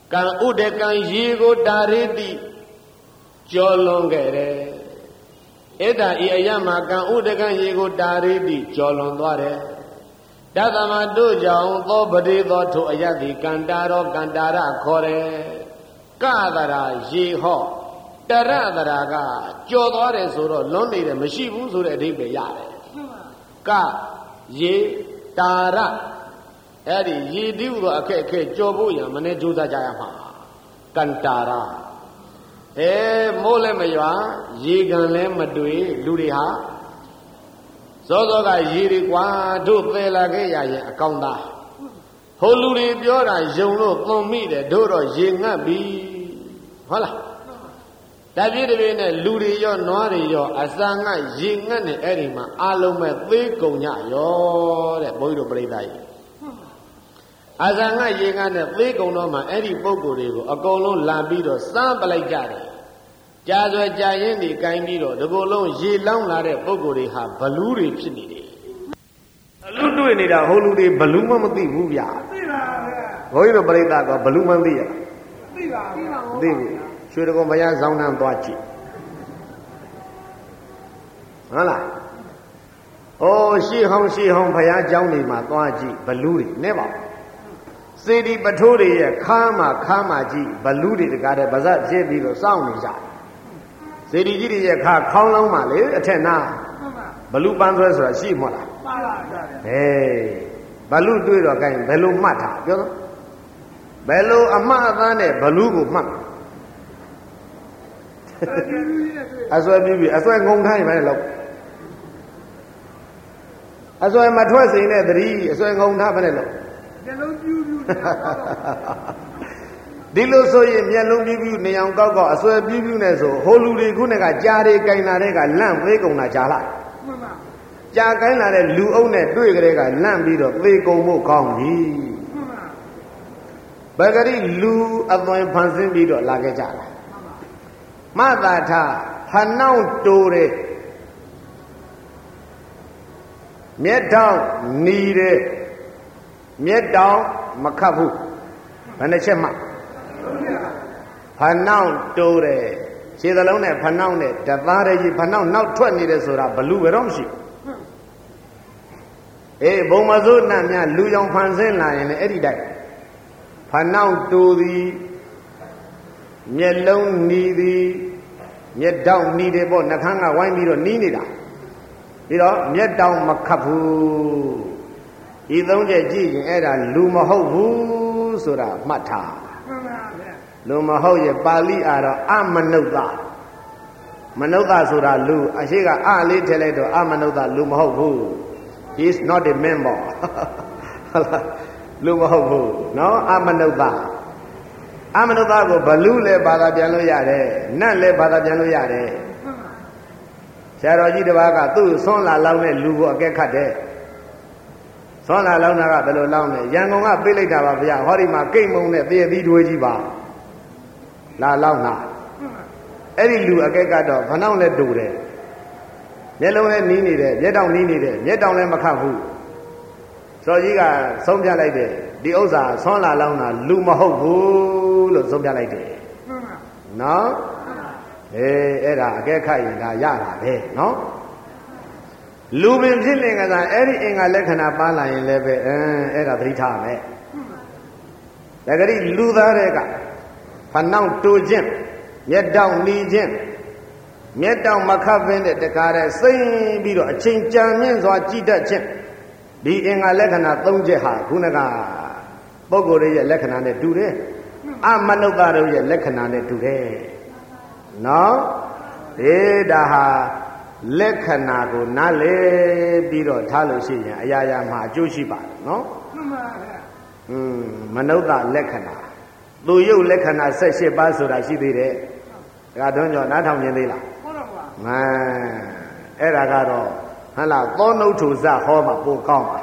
ကံဥဒကံရေကိုတာရတိကျော်လွန်ခဲ့တယ်အဲ့ဒါဤအယမှာကံဥဒကံရေကိုတာရတိကျော်လွန်သွားတယ်တသမတို့ကြောင့်သောပတိသောထိုအယတိကန္တာရောကန္တာရခေါ်တယ်ကသရာရေဟောတရသရာကကျော်သွားတယ်ဆိုတော့လွန်နေတယ်မရှိဘူးဆိုတဲ့အဓိပ္ပာယ်ရတယ်ကရေတာရအဲ့ဒီရေတိဟုသောအခက်အခဲကြော်ဖို့ရမနဲ့ကြိုးစားကြရမှာကန္တာရမိုးလည်းမရွာရေကန်လည်းမတွေ့လူတွေဟာစောစောကရေတွေကွာတို့သယ်လာခဲ့ရရင်အကောင်းသားဟိုလူတွေပြောတာယုံလို့သွန်မိတယ်တို့တော့ရေငတ်ပြီဟုတ်လားတပြည့်တပြည့်နဲ့လူတွေရောနွားတွေရောအစာငတ်ရေငတ်နေအဲ့ဒီမှာအလုံးမဲ့သေးကုန်ကြရောတဲ့ဘုန်းကြီးတို့ပြိဿကြီးအစာငတ်ရေငတ်နဲ့သေးကုန်တော့မှအဲ့ဒီပုံကိုယ်တွေကိုအကုန်လုံးလာပြီးတော့စားပလိုက်ကြတယ်ကြာစွဲကြာရင်ဒီကိုင်းပြီးတော့ဒီကိုယ်လုံးရေလောင်းလာတဲ့ပုံကိုယ်တွေဟာဘလူးတွေဖြစ်နေတယ်အလူတွေ့နေတာဟိုလူတွေဘလူးမသိဘူးဗျာသိပါဗျာဘုန်းကြီးတို့ပြိဿကဘလူးမသိရသိပါဘူးသိဘူးရွှေတကုံဘုရားဇောင်းနှံသွားကြည့်ဟုတ်လားရှေးဟောင်းဘုရားကျောင်းတွေမှာသွားကြည့်ဘလူးတွေနဲ့ပါစေတီပထိုးတွေရဲ့ခါမှာကြည့်ဘလူးတွေတကားတဲ့ဗဇတ်ဖြစ်ပြီးတော့စောင့်နေကြစေတီကြီးတွေရဲ့ခါခေါင်းလောင်းမှလေအထက်နာဘလူးပန်းဆွဲဆိုတာရှိမလားပါပါဘလူးတွေ့တော့ gain ဘယ်လိုမှတ်တာပြောတော့ဘယ်လိုအမှားအသားနဲ့ဘလူးကိုမှတ်အစွဲပြီးပြီအစွဲငုံထားရင်ပဲလို့အစွဲမထွက်စိန်တဲ့သတိအစွဲငုံထားပဲလို့မျက်လုံးပြူးဒီလိုဆိုရင်မျက်လုံးပြူးနေအောင်ကောက်အစွဲပြူးနဲ့ဆိုဟိုလူတွေခုနဲ့ကကြားတွေကင်လာတဲ့ကလန့်သေးကုန်တာကြားလိုက်မှန်ပါကြားကိုင်းလာတဲ့လူအုပ်နဲ့တွေ့ကြတဲ့ကလန့်ပြီးတော့သေကုန်ဖို့ကောင်းပြီမှန်ပါဘဂရိလူအသွင်ဖန်ဆင်းပြီးတော့လာခဲ့ကြတာမသာထဖနှောင်းတိုးတဲ့မျက်တောင်နီးတဲ့မျက်တောင်မခတ်ဘူးဘယ်နှချက်မှဖနှောင်းတိုးတဲ့ခြေသလုံးနဲ့ဖနှောင်းနဲ့တသားတည်းကြီးဖနှောင်းနောက်ထွက်နေတယ်ဆိုတာဘလူပဲတော့မရှိဘုံမစိုးနှံ့များလူကြောင့်ဖန်ဆင်းလာရင်လည်းအဲ့ဒီတိုက်ဖနှောင်းတိုးသည်မျက်လုံးနီးသည်မျက်တောင်နီးတယ်ပေါ့နှာခမ်းကဝိုင်းပြီးတော့နီးနေတာပြီးတော့မျက်တောင်မခတ်ဘူးဒီသုံးချက်ကြည့်ရင်အဲ့ဒါလူမဟုတ်ဘူးဆိုတာမှတ်ထားမှန်ပါဗျာလူမဟုတ်ရဲ့ပါဠိအားတော့အမနုဿမနုဿဆိုတာလူအရှိကအလေးထည့်လိုက်တော့အမနုဿလူမဟုတ်ဘူး he is not a member လူမဟုတ်ဘူးနော်အမနုဿအမနုဿကိုဘလူလည်းဘာသာပြန်လို့ရတယ်နတ်လည်းဘာသာပြန်လို့ရတယ်ဆရာတော်ကြီးတစ်ပါးကသူ့ဆွမ်းလာလောင်းတဲ့လူကိုအကဲခတ်တယ်ဆွမ်းလာလောင်းတာကဘယ်လိုလောင်းလဲရန်ကုန်ကပြေးလိုက်တာပါဗျာဟောဒီမှာကိတ်မုံနဲ့သေသီးတွေးကြီးပါလာလောင်းတာအဲ့ဒီလူအကဲကတော့ခဏောင်းနဲ့တူတယ်မျက်လုံးလည်းနီးနေတယ်မျက်တောင်နီးနေတယ်မျက်တောင်လည်းမခတ်ဘူးစောကြီးကဆုံးဖြတ်လိုက်တယ်ဒီဥစ္စာဆွမ်းလာလောင်းတာလူမဟုတ်ဘူးလို့ဆုံးဖြတ်လိုက်တယ်နော်အဲ့ဒါအကဲခတ်ရင်ဒါရတာပဲနော်လူပင်ဖြစ်နေကစားအဲ့ဒီအင်္ဂါလက္ခဏာပါလာရင်လည်းပဲအဲ့ဒါသတိထားမယ်ဒါကြိလူသားတွေကဖနှောင်းတူခြင်းမျက်တောင်နီးခြင်းမျက်တောင်မခတ်ပင်တဲ့တကားတဲ့စိမ့်ပြီးတော့အချိန်ကြာမြင့်စွာကြည်တတ်ခြင်းဒီအင်္ဂါလက္ခဏာ၃ချက်ဟာခုနကပုဂ္ဂိုလ်ရဲ့လက္ခဏာနဲ့တူတယ်အမနုဿတို့ရဲ့လက္ခဏာနဲ့တူတယ်နော်ဒါဟာလက္ခဏာကိုနားလည်ပြီးတော့ထားလို့ရှိရင်အရာရာမှာအကျိုးရှိပါတယ်နော်မှန်ပါဗျာမနုဿလက္ခဏာသူရုပ်လက္ခဏာ18ပါးဆိုတာရှိသေးတယ်ဒါကတော့ကြောင့်နားထောင်ခြင်းသေးလားဟုတ်တော့ပါအဲ့ဒါကတော့ဟလားသောနုထုဇဟောမှာပိုကောင်းပါ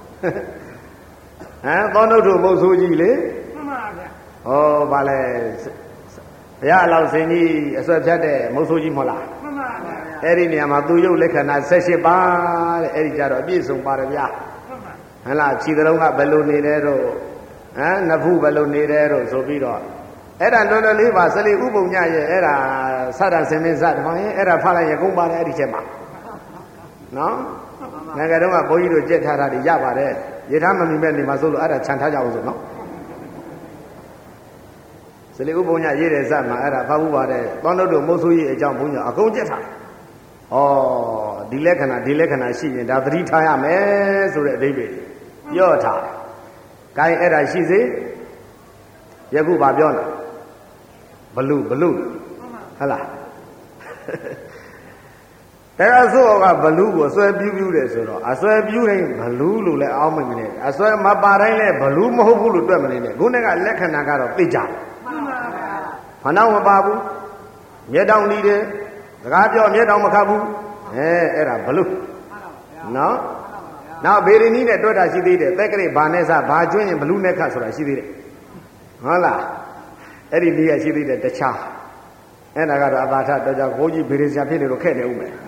သောနုထုမဟုတ်ဆိုကြီးလေမှန်ပါဗျာဟောဗာလဲဘုရားအလောင်းစင်ကြီးအဆွဲဖြတ်တဲ့မုတ်ဆိုးကြီးမဟုတ်လားမှန်ပါဗျာအဲ့ဒီနေရာမှာသူရုပ်လက္ခဏာ18ပါးတဲ့အဲ့ဒီကြတော့အပြည့်စုံပါတယ်ဗျာမှန်ပါဟလားခြေသလုံးကဘယ်လိုနေတယ်တော့နဖူးဘယ်လိုနေတယ်တော့ဆိုပြီးတော့အဲ့ဒါလောလောလေးပါစလိဥပုံညရဲ့အဲ့ဒါစတာစင်မင်းစတမောင်ရဲ့အဲ့ဒါဖတ်လိုက်ရကုန်ပါတယ်အဲ့ဒီချက်မှာနော်ငါကတော့ဘုန်းကြီးတို့ကြက်ထားတာတွေရပါတယ်ရထားမမီမဲ့နေမှာဆိုလို့အဲ့ဒါခြံထားကြအောင်ဆိုနော်စလိဥပုံညရေးတဲ့စမှာအဲ့ဒါဖတ်ဖို့ပါတယ်တောင်းတို့မိုးဆိုးကြီးအကြောင်းဘုန်းကြီးအကုန်ကြက်ထားဩဒီလက္ခဏာရှိရင်ဒါသတိထားရမယ်ဆိုတဲ့အဓိပ္ပာယ်ပြောထားတယ်။ဂိုင်းအဲ့ဒါရှိစေယခုဘာပြောလဲဘလူဟုတ်လားအဲ့ဒါဆိုကဘလူကိုအစွဲပြူးတယ်ဆိုတော့အစွဲပြူးတိုင်းဘလူလို့လည်းအောင်းမနေနဲ့အစွဲမပါတိုင်းလည်းဘလူမဟုတ်ဘူးလို့တွက်မနေနဲ့ခုနကလက္ခဏာကတော့သိကြတယ်။ဘာနောက်မပါဘူးမျက်တောင်နေတယ်စကားပြောမျက်တောင်မခတ်ဘူးအဲ့ဒါဘလူနော်နောက်ဗေဒနီးနဲ့တွက်တာရှိသေးတယ်သက်ကလေးဘာနဲ့စဘာကျွင်းရင်ဘလူနဲ့ခတ်ဆိုတာရှိသေးတယ်ဟုတ်လားအဲ့ဒီနည်းရရှိသေးတယ်တခြားအဲ့ဒါကတော့အပါထတော့ကြောင့်ဘိုးကြီးဗေဒဆရာဖြစ်နေလို့ခက်နေဦးမယ်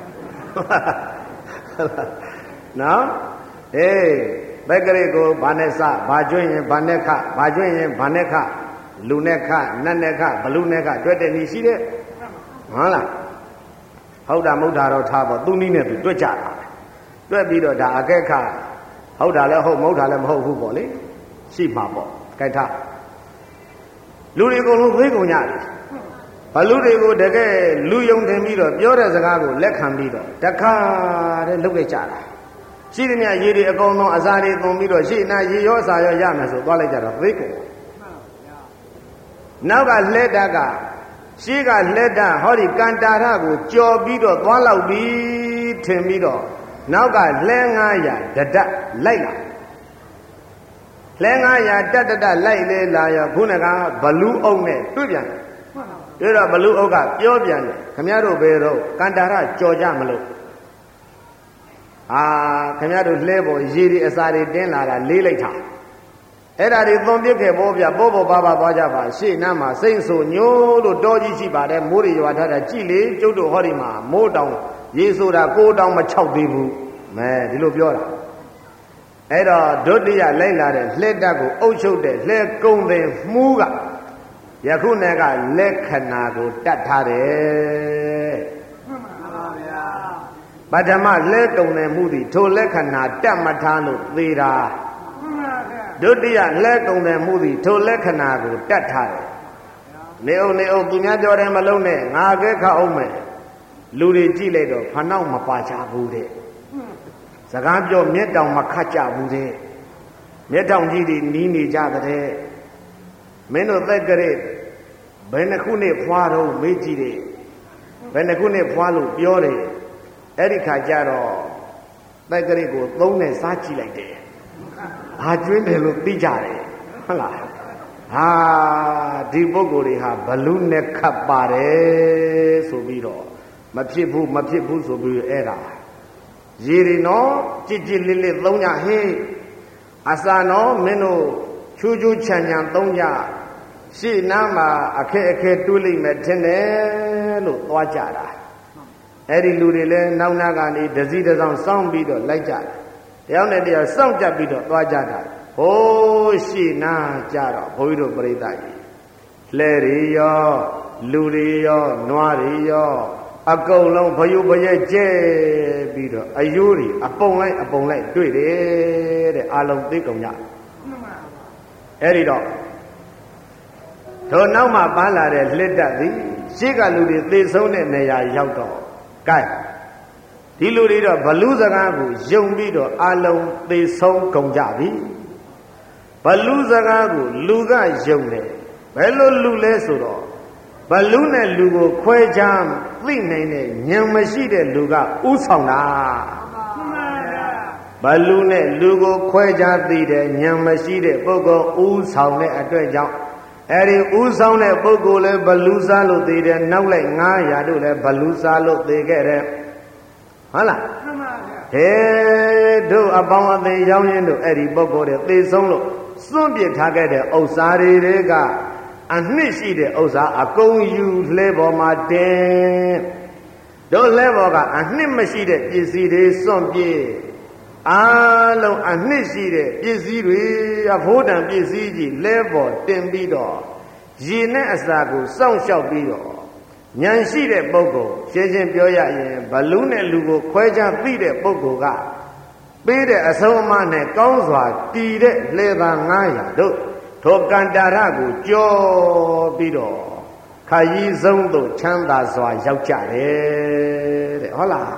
နော်သက်ကလေးကိုဘာနဲ့စဘာကျွင်းရင်ဘာနဲ့ခတ်ဘာကျွင်းရင်ဘာနဲ့ခတ်လူနဲ့ခတ်နတ်နဲ့ခတ်ဘလူနဲ့ခတ်တွက်တဲ့နည်းရှိတယ်ဟုတ်လားဟုတ်တာမဟုတ်တာတော့ထားပေါ့သူနည်းနဲ့သူတွက်ကြတာတွက်ပြီးတော့ဒါအကဲခဟုတ်တာလည်းဟုတ်မဟုတ်တာလည်းမဟုတ်ဘူးပေါ့လေရှိမှာပေါ့ကြိုက်ထားလူတွေအကုန်လုံးသိကုန်ကြတယ်ဘလူတွေကိုတကယ်လူယုံတင်ပြီးတော့ပြောတဲ့စကားကိုလက်ခံပြီးတော့တခါတည်းလုပ်ခဲ့ကြတာရှိသမျှရေတွေအကုန်လုံးအစာတွေသွန်ပြီးတော့ရှိနာရေရောအစာရောရမယ်ဆိုသွားလိုက်ကြတော့သိကုန်နောက်ကလှဲတတ်ကရှိကလက်တဟောဒီကန္တာရကိုကြော်ပြီးတော့သွားလောက်ပြီးထင်ပြီးတော့နောက်ကလှဲ900တဒလိုက်လာလှဲ900တလိုက်လေလာရောခုနကဘလူးအုပ်နဲ့တွေ့ပြန်တယ်ဒါတော့ဘလူးအုပ်ကပြောပြန်တယ်ခမရတို့ဘယ်တော့ကန္တာရကြော်ကြမလို့ခမရတို့လှဲပေါ်ရေဒီအစာတွေတင်းလာတာလေးလိုက်တာအဲ့ဒါတွေသွန်ပြစ်ခဲ့ဘောဗျဘောပါသွားကြပါရှေ့နားမှာစိတ်ဆိုညိုးလို့တောကြီးရှိပါတယ်မိုးတွေရွာထားတာကြည်လေကျုပ်တို့ဟောဒီမှာမိုးတောင်ရေဆိုတာကိုတောင်မချောက်သေးဘူးမဲဒီလိုပြောတာအဲ့တော့ဒုတိယလိုက်လာတဲ့လှဲတက်ကိုအုပ်ချုပ်တဲ့လှဲကုံတဲ့မှုကယခုနဲ့ကလက္ခဏာကိုတတ်ထားတယ်မှန်ပါဗျာပထမလှဲကုံတဲ့မှုသည်ထိုလက္ခဏာတတ်မထားလို့သေးတာဒုတိယလက်ကုံတယ်မှုသည်ထိုလက္ခဏာကိုတတ်ထားတယ်နေအောင်သူများပြောတယ်မလုံးနဲ့ငါကဲခါအောင်မယ်လူတွေကြည့်လိုက်တော့ဖနောက်မပါချဘူးတဲ့စကားပြောမျက်တောင်မခတ်ကြဘူးတဲ့မျက်တောင်ကြီးတွေနီးနေကြတဲ့မင်းတို့သက်ကြတဲ့ဘယ်နှခုနဲ့ဖွာတော့မေးကြည့်တယ်ဘယ်နှခုနဲ့ဖွာလို့ပြောတယ်အဲ့ဒီခါကျတော့သက်ကြတဲ့ကိုသုံးနဲ့စားကြည့်လိုက်တယ်ဘာကျွင်းတယ်လို့သိကြတယ်ဟုတ်လားဒီပုဂ္ဂိုလ်တွေဟာဘလူးနဲ့ခတ်ပါတယ်ဆိုပြီးတော့မဖြစ်ဘူးဆိုပြီးအဲ့ဒါရေတွေနော်ကြစ်လစ်သုံးကြဟေးအစာနော်မင်းတို့ချူချမ်းသုံးကြရှေ့နားမှာအခက်တွေးလိုက်မယ်ထင်တယ်လို့သွားကြတာအဲ့ဒီလူတွေလည်းနောက်နာကနေဒစီတစောင်းစောင်းပြီးတော့လိုက်ကြတယ်တယောက်နဲ့တယောက်စောင့်ကြပြီးတော့သွားကြတာဟိုးရှိနာကြတော့ဘုန်းကြီးတို့ပြိဿကြီးလှဲတွေရောလူတွေရောနွားတွေရောအကုန်လုံးဘယုဘရဲ့ကျဲပြီးတော့အယိုးတွေအပုံလိုက်တွေ့တယ်တဲ့အာလုံးသိကုန်ကြအဲ့ဒီတော့ထိုနောက်မှပန်းလာတဲ့လှစ်တက်သည်ရှေ့ကလူတွေသေဆုံးတဲ့နေရာရောက်တော့ကဲဒီလူတွေတော့ဘလူးစကားကိုယုံပြီးတော့အလုံးသေဆုံးကုန်ကြပြီဘလူးစကားကိုလူကယုံတယ်ဘယ်လိုလူလဲဆိုတော့ဘလူးနဲ့လူကိုခွဲခြားသိနိုင်တဲ့ဉာဏ်မရှိတဲ့လူကဥဆောင်တာဘလူးနဲ့လူကိုခွဲခြားသိတဲ့ဉာဏ်မရှိတဲ့ပုဂ္ဂိုလ်ဥဆောင်တဲ့အတွက်ကြောင့်အဲ့ဒီဥဆောင်တဲ့ပုဂ္ဂိုလ်လည်းဘလူးစားလို့သိတယ်နောက်လိုက်900တို့လည်းဘလူးစားလို့သိခဲ့တယ်ဟုတ်လားမှန်ပါဗျာဟဲတို့အပေါင်းအသင်းရောင်းရင်တို့အဲ့ဒီပုဂ္ဂိုလ်တွေသေဆုံးလို့စွန့်ပစ်ထားခဲ့တဲ့ဥစ္စာတွေကအနှစ်ရှိတဲ့ဥစ္စာအကုန်ယူလှဲပေါ်မှာတင်တို့လှဲပေါ်ကအနှစ်မရှိတဲ့ပစ္စည်းတွေစွန့်ပစ်အားလုံးအနှစ်ရှိတဲ့ပစ္စည်းတွေအဖို့တန်ပစ္စည်းကြီးလှဲပေါ်တင်ပြီးတော့ရေနဲ့အစာကိုစောင့်ရှောက်ပြီးတော့ဉာဏ်ရှိတဲ့ပုဂ္ဂိုလ်ရှင်းရှင်းပြောရရင်ဘလူးနဲ့လူကိုခွဲခြားသိတဲ့ပုဂ္ဂိုလ်ကပေးတဲ့အဆုံးအမနဲ့ကောင်းစွာတည်တဲ့လေသာ900တို့ထိုကန္တာရကိုကြောပြီးတော့ခရီးဆုံးသို့ချမ်းသာစွာရောက်ကြတယ်တဲ့ဟုတ်လား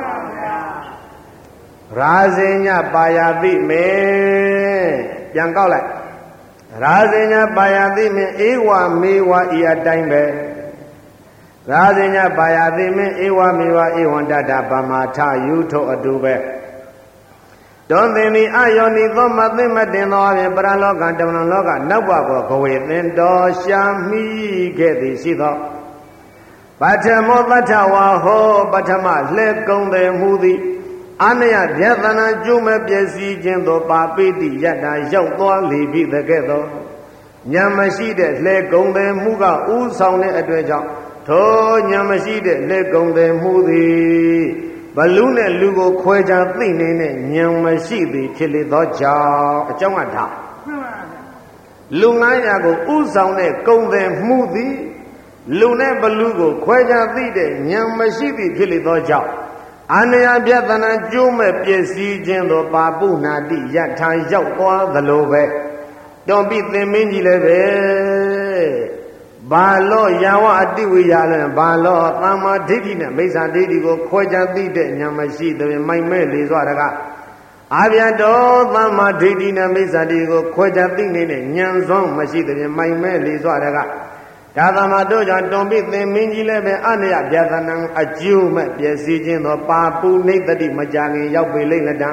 ရာဇင်ညပါယတိမေပြန်ကောက်လိုက်ရာဇင်ညပါယတိမေဧဝမေဝဤအတိုင်းပဲရာဇင်ညပါယတိမေဧဝမေဝဧဝန္တတပမာထယူထုအတူပဲတွန်သင်သည်အယောနိသောမသိမတင်သောအပြင်ပရလောကတမန်လောကနောက်ဘဘောခဝေသင်တော်ရှာမိခဲ့သည်ရှိသောပထမောတထဝါဟောပထမလှဲကုံတယ်မူသည်အနယဗျသနာကျုံမဲ့ပျက်စီးခြင်းသောပါပိတိယတ္တာရောက်သွားလေပြီတကဲ့သို့ဉာဏ်မရှိတဲ့လှဲကုံတယ်မှုကဥဆောင်တဲ့အတွက်ကြောင့်ထိုဉာဏ်မရှိတဲ့လှဲကုံတယ်မှုသည်ဘလူးနဲ့လူကိုခွဲခြားသိနေတဲ့ဉာဏ်မရှိသည်ဖြစ်လေသောကြောင့်အကြောင်းကဒါလူ900ကိုဥဆောင်တဲ့ကုံတယ်မှုသည်လူနဲ့ဘလူးကိုခွဲခြားသိတဲ့ဉာဏ်မရှိသည်ဖြစ်လေသောကြောင့်အာနယပြသနာကျိုးမဲ့ပျက်စီးခြင်းသောပါပုနာတိယထာရောက်သွားသလိုပဲတွန်ပြီးသင်မင်းကြီးလည်းပဲဘာလို့ယာဝအတိဝိရလဲဘာလို့သမ္မာဒိဋ္ဌိနဲ့မိစ္ဆာဒိဋ္ဌိကိုခွဲခြားသိတဲ့ဉာဏ်မရှိတဲ့မိုင်မဲ့လေစွာတကားအာဗျာတော်သမ္မာဒိဋ္ဌိနဲ့မိစ္ဆာဒိဋ္ဌိကိုခွဲခြားသိနေတဲ့ဉာဏ်စွမ်းမရှိတဲ့မိုင်မဲ့လေစွာတကားဒါသမတို့ကြောင့်တွန်ပြီးသင်မင်းကြီးလည်းပဲအနယပြသနာအကျိုးမဲ့ပျက်စီးခြင်းသောပါပုနိတ္တိမကြခင်ရောက်ပေလိမ့်လက်တံ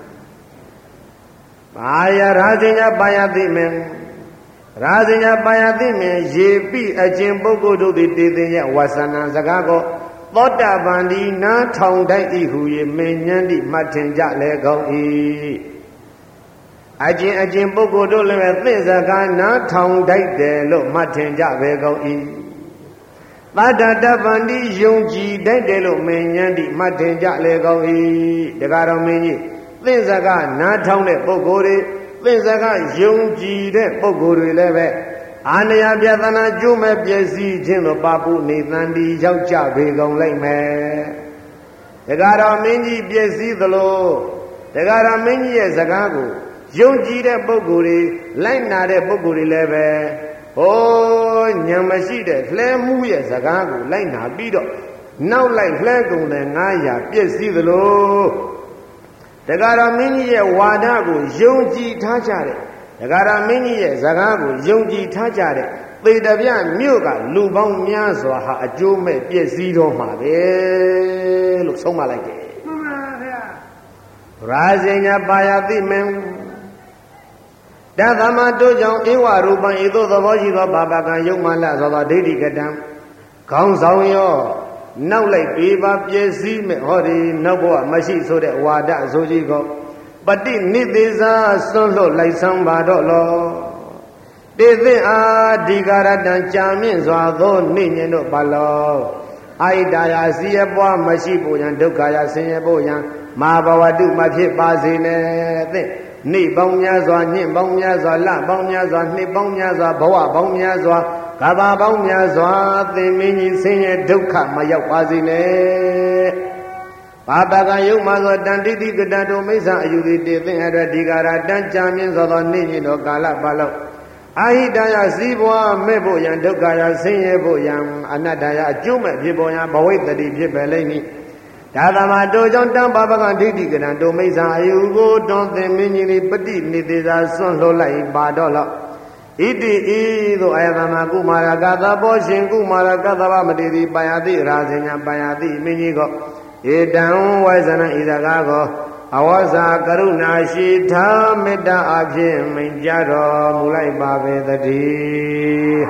ဘာယရာဇညပါယတိမေရာဇညပါယတိမေရေပိအချင်းပုဂ္ဂိုလ်တို့သည်တည်တဲ့ဝါစနာစကားကိုသောတာပန်ဒီနားထောင်တိုက်၏ဟူ၍မင်းညံ့တိမှတ်ထင်ကြလေကုန်၏အချင်းပုဂ္ဂိုလ်တို့လည်းသစ္စာကနားထောင်တိုက်တယ်လို့မှတ်ထင်ကြပဲကုန်၏သတ္တတပန္တိယုံကြည်တိုက်တယ်လို့မင်းညံ့တိမှတ်ထင်ကြလေကုန်၏တကားတော်မင်းကြီးသစ္စာကနားထောင်တဲ့ပုဂ္ဂိုလ်တွေသစ္စာကယုံကြည်တဲ့ပုဂ္ဂိုလ်တွေလည်းပဲအာနယပြသနာကျိုးမဲ့ပျက်စီးခြင်းတို့ပါပုနေသန္တိရောက်ကြပေကုန်လိုက်မယ်တကားတော်မင်းကြီးပျက်စီးသလိုတကားတော်မင်းကြီးရဲ့စကားကိုယုံကြည်တဲ့ပုဂ္ဂိုလ်တွေလိုက်နာတဲ့ပုဂ္ဂိုလ်တွေလည်းပဲဟောဉာဏ်မရှိတဲ့လှဲမှုရဲ့စကားကိုလိုက်နာပြီးတော့နောက်လိုက်လှဲကုန်တဲ့900ပြည့်စည်သလိုတက္ကရာမင်းကြီးရဲ့ဝါဒကိုယုံကြည်ထားကြတဲ့တက္ကရာမင်းကြီးရဲ့စကားကိုယုံကြည်ထားကြတဲ့သေတပြမြို့ကလူပေါင်းများစွာဟာအကျိုးမဲ့ပြည့်စည်တော့မှာပဲလို့ဆုံးမလိုက်တယ်မှန်ပါဗျာရာဇညပါယတိမင်းတသမတို့ကြောင့်ဧဝရူပံဤသို့သဘောရှိသောဘာပကံယုံမလသောဒိဋ္ဌိကတံခေါင်းဆောင်ရောနောက်လိုက်ပေးပါပြည့်စည်မဲ့ဟောဒီနောက်ဘဝမရှိဆိုတဲ့ဝါဒအစိုးကြီးကိုပฏิနိသေဇာစွန့်လွတ်လိုက်ဆံပါတော့လောတေသင်အာဒီကာရတံကြာမြင့်စွာသောနေညင်တို့ပါလောအာဣတာယာစီရပွားမရှိဖို့ရန်ဒုက္ခယာဆင်းရဲဖို့ရန်မာဘဝတုမဖြစ်ပါစေနဲ့သင်နေ့ပေါင်းများစွာညင့်ပေါင်းများစွာလပေါင်းများစွာနှစ်ပေါင်းများစွာဘဝပေါင်းများစွာကဘာပေါင်းများစွာသင်မင်းကြီးဆင်းရဲဒုက္ခမရောက်ပါစေနဲ့ဘာပကယုံမှာသောတန်တိတိကတတုမိစ္ဆာအယူသည်တေသင်အရဒီကာရတန်ကြာမြင့်သောနေ့ညင်သောကာလပါလောက်အာဟိတယစီးပွားမဲ့ဖို့ရန်ဒုက္ခယဆင်းရဲဖို့ရန်အနတ္တယအကျိုးမဲ့ဖြစ်ပေါ်ရန်ဘဝိတ္တိဖြစ်ပဲလိမ့်မည်ဒါသမတို့ကြောင့်တံပါပကဒိဋ္ဌိကရံတို့မိစ္ဆာအယူကိုတွန်သင်မင်းကြီးပฏิနိသေသာစွန့်လွတ်လိုက်ပါတော့လောက်ဣတိဤသို့အယသမကုမာရကသဘောရှင်ကုမာရကသဗမတိတိပါယတိရာဇညာပါယတိမင်းကြီးကိုဧတံဝိဇနံဤစကားကိုအဝဇာကရုဏာရှိထာမေတ္တာအဖြင့်မိန့်ကြတော်မူလိုက်ပါပေသတည်း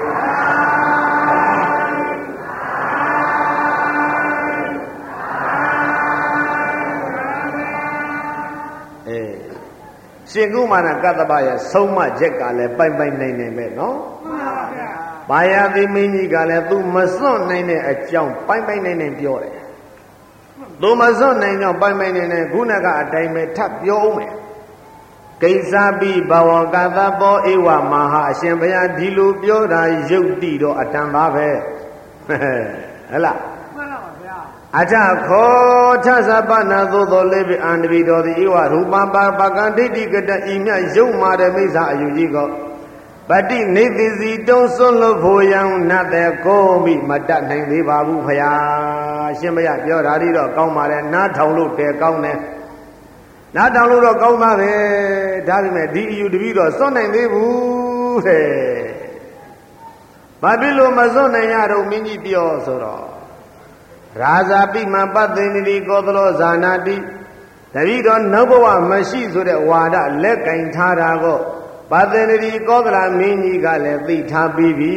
ရှင်ကုမာရကတ္တပရဲ့ဆုံးမချက်ကလည်းပိုင်ပိုင်နိုင်နိုင်ပဲနော်မှန်ပါဗျာဘာယာတိမင်းကြီးကလည်းသူမစွန့်နိုင်တဲ့အကြောင်းပိုင်ပိုင်နိုင်နိုင်ပြောတယ်သူမစွန့်နိုင်ကြောင်းပိုင်ပိုင်နိုင်နိုင်ခုနကအတိုင်းပဲထပ်ပြောအောင်မယ်ကိစ္စပိဘဝကသဘောဧဝမဟာအရှင်ဘုရားဒီလိုပြောတာယုတ်တိတော့အတန်ပါပဲဟဲ့လားမှန်ပါပါဗျာအထခောထသဗ္ဗနာသို့သောလေးပိအန္တပိတော်သည်ဧဝရူပံပါပကံဒိဋ္ဌိကတဤမြယုတ်မာတဲ့မိစ္ဆာအယူကြီးကောပတိနေတိစီတုံးစွန့်လို့ဖို့ယံနတ်တဲ့ကိုမိမတတ်နိုင်သေးပါဘူးဖရာရှင်ဘုရားပြောတာဒီတော့ကောင်းပါလေနားထောင်လို့တဲကောင်းတယ်နားထောင်လို့တော့ကောင်းပါပဲဒါပေမဲ့ဒီအယူတပည့်တော့စွန့်နိုင်သေးဘူးတဲ့ဘာဖြစ်လို့မစွန့်နိုင်ရတော့မင်းကြီးပြောဆိုတော့ရာဇာပိမပသိနေတိကောသလောဇာနာတိတပည့်တော်နောက်ဘဝမရှိဆိုတဲ့ဝါဒလက်ကင်ထားတာကိုပါသေနရီကောသလမင်းကြီးကလည်းသိထားပြီးပြီ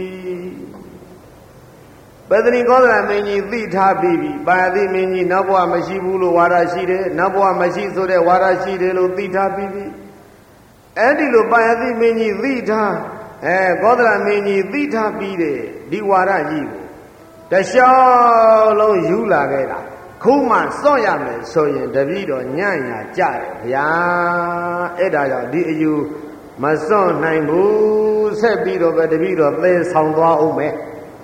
ပါသေနရီကောသလမင်းကြီးသိထားပြီးပြီပါတိမင်းကြီးနောက်ဘဝမရှိဘူးလို့ဝါဒရှိတယ်နောက်ဘဝမရှိဆိုတဲ့ဝါဒရှိတယ်လို့သိထားပြီးပြီအဲ့ဒီလိုပါတိမင်းကြီးသိထားကောသလမင်းကြီးသိထားပြီးတယ်ဒီဝါဒကြီးကိုတလျှောက်လုံးယူလာခဲ့တာခုမှစော့ရမယ်ဆိုရင်တပည့်တော်ညံ့ညာကြတယ်ဗျာအဲ့ဒါကြောင့်ဒီအယူမစွန့်နိုင်ဘူးဆက်ပြီးတော့ပဲတပည့်တော်သေဆောင်သွားအောင်မယ်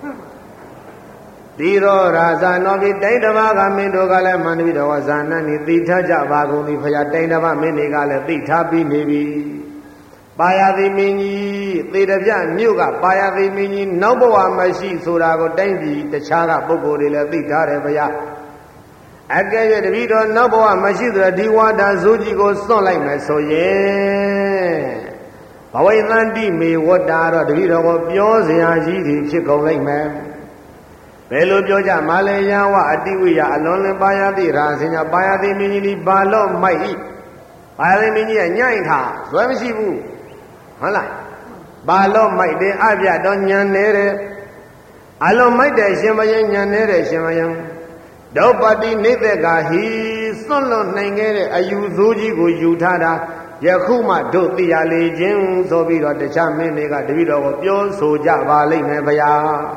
ဒီတော့ရာဇာနောပိတိုင်းတစ်ပါးကမင်းတို့ကလည်းမန္တပိတော်ဝဇာနနိသိထားကြပါကုန်သည်ဖရာတိုင်းတစ်ပါးမင်းတွေကလည်းသိထားပြီးနေပြီပါရသိမင်းကြီးသေတပြမြို့ကပါရသိမင်းကြီးနောက်ဘဝမရှိဆိုတာကိုတိုင်းပြည်တခြားကပုဂ္ဂိုလ်တွေလည်းသိထားတယ်ဖရာအကဲ၍တပည့်တော်နောက်ဘဝမရှိတဲ့ဒီဝါဒဇိုးကြီးကိုစွန့်လိုက်မယ်ဆိုရင်ဘဝိသန္တိမေဝတ္တာတော့တပည့်တော်ကိုပြောစရာကြီးတွေဖြစ်ကုန်လိုက်မယ်ဘယ်လိုပြောကြမလဲယဝအတိဝိယအလွန်လင်ပါယတိရာစင်ညာပါယတိမင်းကြီးဘာလို့မိုက်ဤပါယတိမင်းကြီးကညှို့ထားဇွဲမရှိဘူးဟုတ်လားဘာလို့မိုက်တယ်အပြတော့ညံနေတဲ့အလွန်မိုက်တယ်ရှင်မယံညံနေတဲ့ရှင်မယံဒုပတိနေသက်္ကာဟိစွန့်လွတ်နိုင်ခဲ့တဲ့အယူဆိုးကြီးကိုယူထားတာယခုမှတို့သိရလေခြင်းဆိုပြီးတော့တခြားမင်းတွေကတပည့်တော်ကိုပြောဆိုကြပါလိမ့်မယ်ဗျာ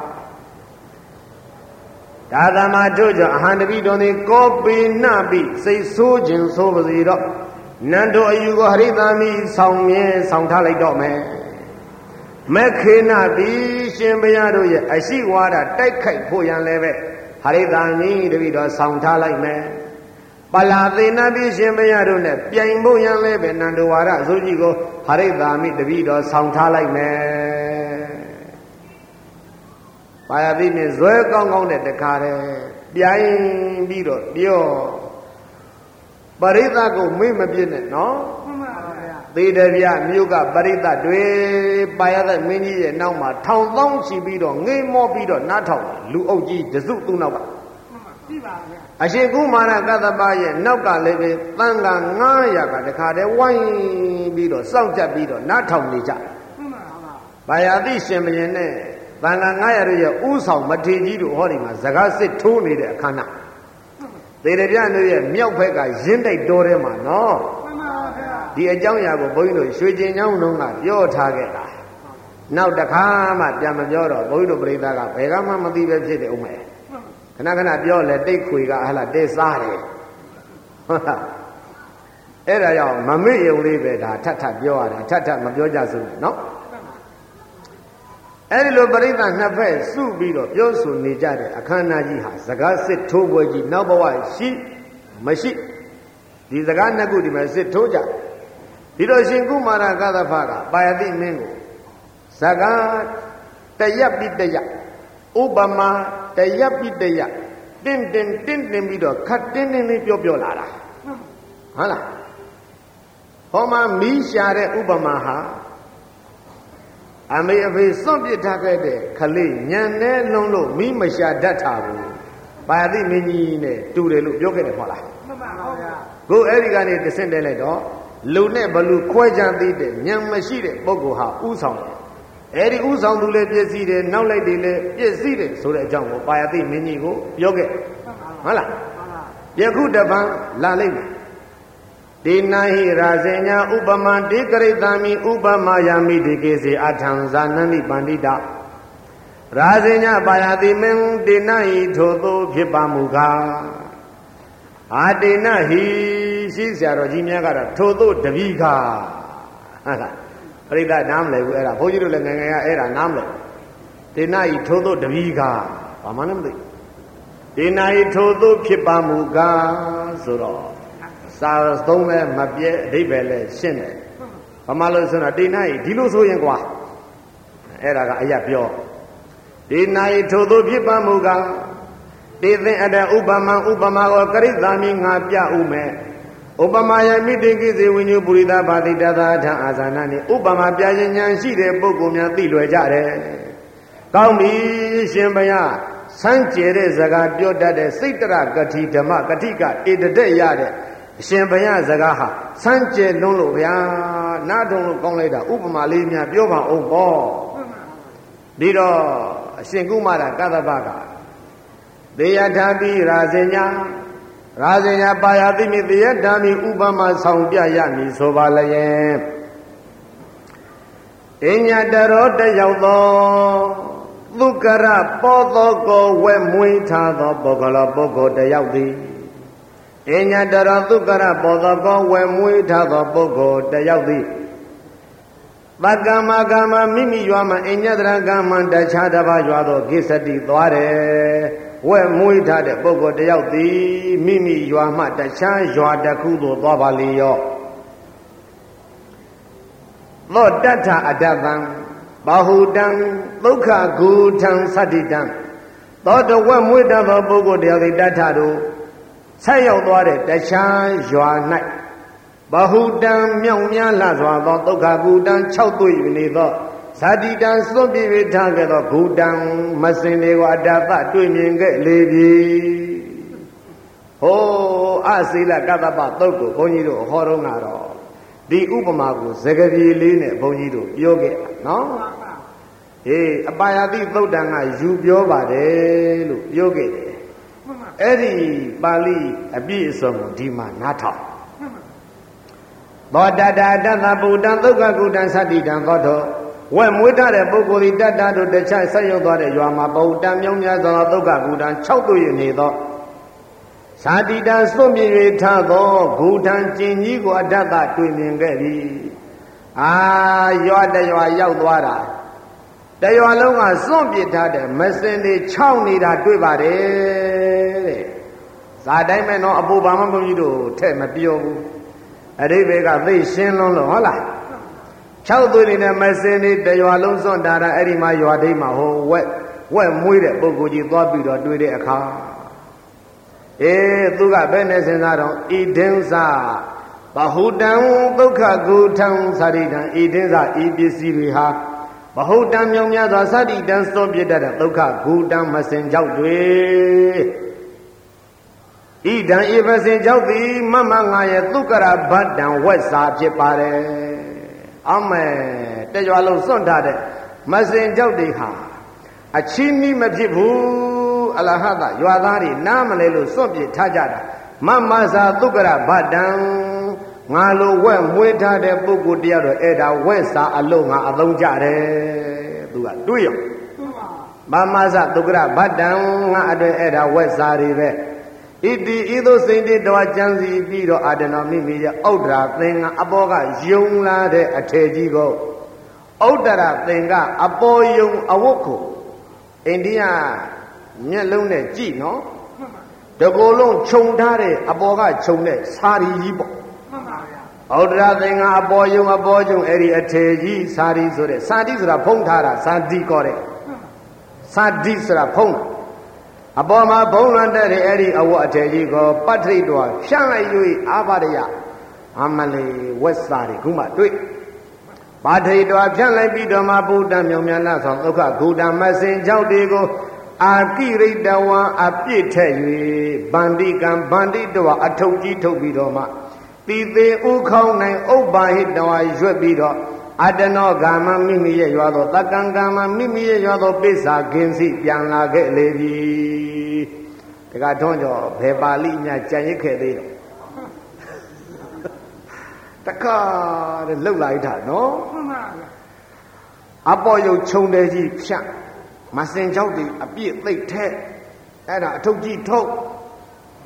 ဒါသမတို့ကြောင့်အဟံတပည့်တော်သည်ကောပိနပိစိတ်ဆိုးခြင်းဆိုပါစေတော့နန္တို့အယူကိုဟရိသမိဆောင်မြဲဆောင်ထားလိုက်တော့မယ်မခေနပိရှင်ဘုရားတို့ရဲ့အရှိဝါဒတိုက်ခိုက်ဖို့ရန်လည်းပဲဟရိသမိတပည့်တော်ဆောင်ထားလိုက်မယ်ပလာသေနပိရှင်ဘုရားတို့နဲ့ပြိုင်ဖို့ရန်လည်းပဲနန္ဒဝါဒအစိုးကြီးကိုဟရိသမိတပည့်တော်ဆောင်ထားလိုက်မယ်ပါရတိနဲ့ဇွဲကောင်းကောင်းတဲ့တခါတည်းပြိုင်ပြီးတော့ပြောပရိသတ်ကိုမေ့မပြစ်နဲ့နော်မှန်ပါဗျာသေတပြမြို့ကပရိသတ်တွေပါရတဲ့မင်းကြီးရဲ့နောက်မှာထောင်သောင်းချီပြီးတော့ငိမ့်မောပြီးတော့နားထောင်လူအုပ်ကြီးတစုသူ့နောက်ကသိပါဗျာအရှင်ကုမာရကတ္တပရဲ့နောက်ကလည်းပဲတန်ခါ900ကတခါတည်းဝိုင်းပြီးတော့စောင့်ကြပ်ပြီးတော့နားထောင်နေကြမှန်ပါဗျာဘာယာတိရှင်ဘုရင်နဲ့တန်ခါ900ရဲ့ဥဆောင်မထေကြီးတို့ဟောဒီမှာဇဂစစ်ထိုးနေတဲ့အခမ်းအနားသေရပြတို့ရဲ့မြောက်ဘက်ကရင်းတိုက်တော်ထဲမှာနော်မှန်ပါဗျာဒီအကြောင်းအရာကိုဘုန်းကြီးတို့ရွှေကျင်ချောင်းလုံးကပြောထားခဲ့တာနောက်တစ်ခါမှပြန်မပြောတော့ဘုန်းကြီးတို့ပြိဿကဘယ်ကမှမသိပဲဖြစ်တယ်ဦးမယ်ခဏခဏပြောလဲတိတ်ခွေကဟလာတဲစားတယ်ဟုတ်လားအဲ့ဒါကြောင့်မမေ့ရုံလေးပဲဒါထပ်ပြောရတယ်ထပ်မပြောကြစို့နော်အဲ့ဒီလိုပရိသတ်နှစ်ဖက်စုပြီးတော့ပြောဆိုနေကြတဲ့အခမ်းအနားကြီးဟာစကားစစ်ထိုးပွဲကြီးနောက်ဘဝရှိမရှိဒီစကားနှစ်ခုဒီမှာစစ်ထိုးကြဒီတော့ရှင်ကုမာရကသဖကပါယတိမင်းကိုစကားတရက်ပြီးတရက်ဥပမာတရက်ပြီးတရက်တင်းပြီးတော့ခတ်တင်းလေးပြောလာတာဟုတ်လားဟောမှာမီးရှာတဲ့ဥပမာဟာအမေအဖေစွန့်ပစ်ထားခဲ့တဲ့ခလေးညံနေလုံးလို့မိမရှာတတ်တာဘူးပါဠိမင်းကြီးနဲ့တူတယ်လို့ပြောခဲ့တယ်ဟုတ်လားမှန်ပါဗျာကိုအဲ့ဒီကနေတဆင့်တဲလိုက်တော့လူနဲ့ဘလူခွဲခြားသေးတဲ့ညံမရှိတဲ့ပုဂ္ဂိုလ်ဟာဥဆောင်တယ်အဲ့ဒီဥဆောင်သူလည်းပြည့်စည်တယ်နောက်လိုက်တယ်လည်းပြည့်စည်တယ်ဆိုတဲ့အကြောင်းကိုပါဠိမင်းကြီးကိုပြောခဲ့ဟုတ်လားယခုတပံလာလိုက်မယ်ဒေနဟိရာဇေညာဥပမတိကရိတမိဥပမယာမိတိကေစေအထံဇာနန္တိပန္တိတရာဇေညာပါယတိမင်းဒေနဟိထိုသို့ဖြစ်ပါမူကားအာဒေနဟိရှိဆရာတော်ကြီးများကတော့ထို့သို့တပည့်ခါဟုတ်လားပရိသတ်နားမလဲဘူးအဲ့ဒါဘုန်းကြီးတို့လည်းငယ်ငယ်ကအဲ့ဒါနားမလဲဒေနာဤထို့သို့တပည့်ခါဘာမှလည်းမသိဒေနာဤထို့သို့ဖြစ်ပါမူကားဆိုတော့စာသုံးလည်းမပြည့်အဓိပ္ပာယ်လည်းရှင်းတယ်ဘာမှလို့ဆိုတော့ဒေနာဤဒီလိုဆိုရင်ကွာအဲ့ဒါကအရာပြောဒေနာဤထို့သို့ဖြစ်ပါမူကားတေသင်အတဥပမာဥပမာကိုကရိသာမိငါပြဥမဲ့ဥပမာယမိတေကိစေဝိညုပုရိသဘာတိတသာထအာဇာနနိဥပမာပြခြင်းဉာဏ်ရှိတဲ့ပုဂ္ဂိုလ်များသိလွယ်ကြတယ်။ကောင်းပြီရှင်ဘုရားစမ်းကြဲတဲ့စကားပြောတတ်တဲ့စိတ်တရကတိဓမ္မကတိကဧတတဲ့ရတဲ့အရှင်ဘုရားစကားဟာစမ်းကြဲလွန်းလို့ဗျာနားထုံလို့ကောင်းလိုက်တာဥပမာလေးများပြောပါအောင်ပေါ့ဒီတော့အရှင်ကုမာရကသဗ္ဗကသေယထာပိရာဇညာပါယတိမိသေယထာမိဥပမာဆောင်ပြရမည်ဆိုပါလျင်အညတရောတရောက်သောသုကရပောသောကိုဝဲမွေးထားသောပုဂ္ဂလောပုဂ္ဂိုလ်တယောက်သည်အညတရောသုကရပောသောကိုဝဲမွေးထားသောပုဂ္ဂိုလ်တယောက်သည်ပကမကမမိမိရွာမှာအညတရကမတခြားတစ်ပါးရွာသောကိစ္စတိသွားတယ်ဝဲမွေးထားတဲ့ပုဂ္ဂိုလ်တယောက်သည်မိမိရွာမှတခြားရွာတစ်ခုသို့သွားပါလေရောသောတတ္ထအတ္တံဘာဟုတံဒုက္ခဂုထံသတ္တိတံသောတဝဲမွေးထားသောပုဂ္ဂိုလ်တယောက်သည်တတ္ထတို့ဆက်ရောက်သွားတဲ့တခြားရွာ၌ဘာဟုတံမြောက်များလှစွာသောဒုက္ခဂုတံ6သွေယူနေသောဇာတိတံစွန့်ပြည့်၍ထားခဲ့သောဂုတံမစင်တွေကိုအတ္တသတွေ့မြင်ခဲ့လေပြီဟိုးအစည်းလကတ္တပသုတ်ကိုဘုန်းကြီးတို့ဟောတော့ကတော့ဒီဥပမာကိုစကားပြေလေးနဲ့ဘုန်းကြီးတို့ပြောခဲ့နော်ဟေးအပါယတိသုတ်တံကယူပြောပါတယ်လို့ပြောခဲ့တယ်အဲ့ဒီပါဠိအပြည့်အစုံကိုဒီမှာနားထောင်သောတတ္တတ္တဗုဒ္ဓံဒုက္ခဂုတံသတ္တိတံသောတော်ဝဲမွေးထားတဲ့ပုဂ္ဂိုလ်ဒီတတ္တတို့တခြားဆက်ရောက်သွားတဲ့ရွာမှာဗုဒ္ဓံမြောင်းများစွာဒုက္ခဂုတံ6သွေနေသောဇာတိတံစွန့်ပြေ၍ထားသောဂုထံကျင်ကြီးကိုအတ္တသတွေ့မြင်ခဲ့ပြီရွာတရွာရောက်သွားတာတရွာလုံးကစွန့်ပြေထားတဲ့မစင်တွေ6နေတာတွေ့ပါတယ်တဲ့ဇာတိုင်းမဲ့တော့အပူဘာမှဘုန်းကြီးတို့ထဲ့မပြောဘူးအရိဘေကသိရှင်းလွန်းလို့ဟုတ်လား6သွေးတွေနဲ့မစင်တွေတရွာလုံးစွန့်တာအဲ့ဒီမှာရွာဒိတ်မှာဟိုဝက်မွေးတဲ့ပုဂ္ဂိုလ်ကြီးသွားပြီးတော့တွေ့တဲ့အခါသူကဘယ်နဲ့စဉ်းစားတော့ဣဒင်းစာဘဟုတံဒုက္ခဂုထံသတိတံဣဒင်းစာဤပစ္စည်းတွေဟာဘဟုတံမြောင်များစွာသတိတံစွန့်ပြစ်တတ်တဲ့ဒုက္ခဂုတံမစင်ကြောက်တွေဣဒံဤပစင်ကြောက်သည်မမငါရဲ့သုကရဘတ်တံဝက်စာဖြစ်ပါတယ်အမေတကြွလုံးစွန့်ထားတဲ့မစင်ကြောက်တွေဟာအချင်းနီးမဖြစ်ဘူးအလဟတရွာသားတွေနားမလဲလို့စွန့်ပြစ်ထားကြတာမမစာသုကရဘတ်တံငါလိုဝက်မွေးထားတဲ့ပုဂ္ဂိုလ်တယောက်တော့အဲ့ဒါဝက်စာအလုံးငါအသုံးကြတယ်သူကတွေးရမမစာသုကရဘတ်တံငါအတွက်အဲ့ဒါဝက်စာတွေပဲဣတိဤသို့စိတ်တော်ကြံစီပြီးတော့အာတနောမိမိရဲ့ဥဒ္ဒရာသင်္ကအပေါ်ကယုံလာတဲ့အထေကြီးကိုဥဒ္ဒရာသင်္ကအပေါ်ယုံအဝတ်ကိုအိန္ဒိယမျက်လုံးနဲ့ကြည့်နော်တကိုယ်လုံးခြုံထားတဲ့အပေါ်ကခြုံတဲ့စာရီကြီးပေါ့မှန်ပါဗျာဥဒ္ဒရာသင်္ကအပေါ်ယုံအပေါ်ကျုံအဲ့ဒီအထေကြီးစာရီဆိုတဲ့စာတိဆိုတာဖုံးထားတာစာတိခေါ်တဲ့စာတိဆိုတာဖုံးအပေါ်မှာဘုံလွန်တဲ့အဲ့ဒီအဝတ်အထည်ကြီးကိုပတ္ထိတော်ဖြန့်လိုက်၍အာဘရယအမလေးဝက်စာတွေခုမှတွေ့ပတ္ထိတော်ဖြန့်လိုက်ပြီးတော့မှဘုဒ္ဓမြောင်မြတ်လာဆောင်ဒုက္ခဂုတံမစင်ကြောက်တွေကိုအာတိရိတဝံအပြည့်ထက်၍ဗန္တိကံဗန္တိတော်အထုပ်ကြီးထုတ်ပြီးတော့မှတိသေးဥခေါင်းနိုင်ဥပ္ပါဟိတဝါရွက်ပြီးတော့အတနောဂာမမိမိရဲ့ရွာသောတက္ကံဂာမမိမိရဲ့ရွာသောပိစ္ဆာကင်းစီပြန်လာခဲ့လေပြီတခါထွန်းကျော်ဘယ်ပါဠိများကြံရစ်ခဲ့သေးတော့တခါတဲ့လှုပ်လိုက်တာနော်မှန်ပါဗျာအပေါ်ယုတ်ခြုံတယ်ကြီးဖြတ်မစင်ကြောက်တွေအပြည့်သိပ်ထဲအဲ့ဒါအထုပ်ကြီးထုတ်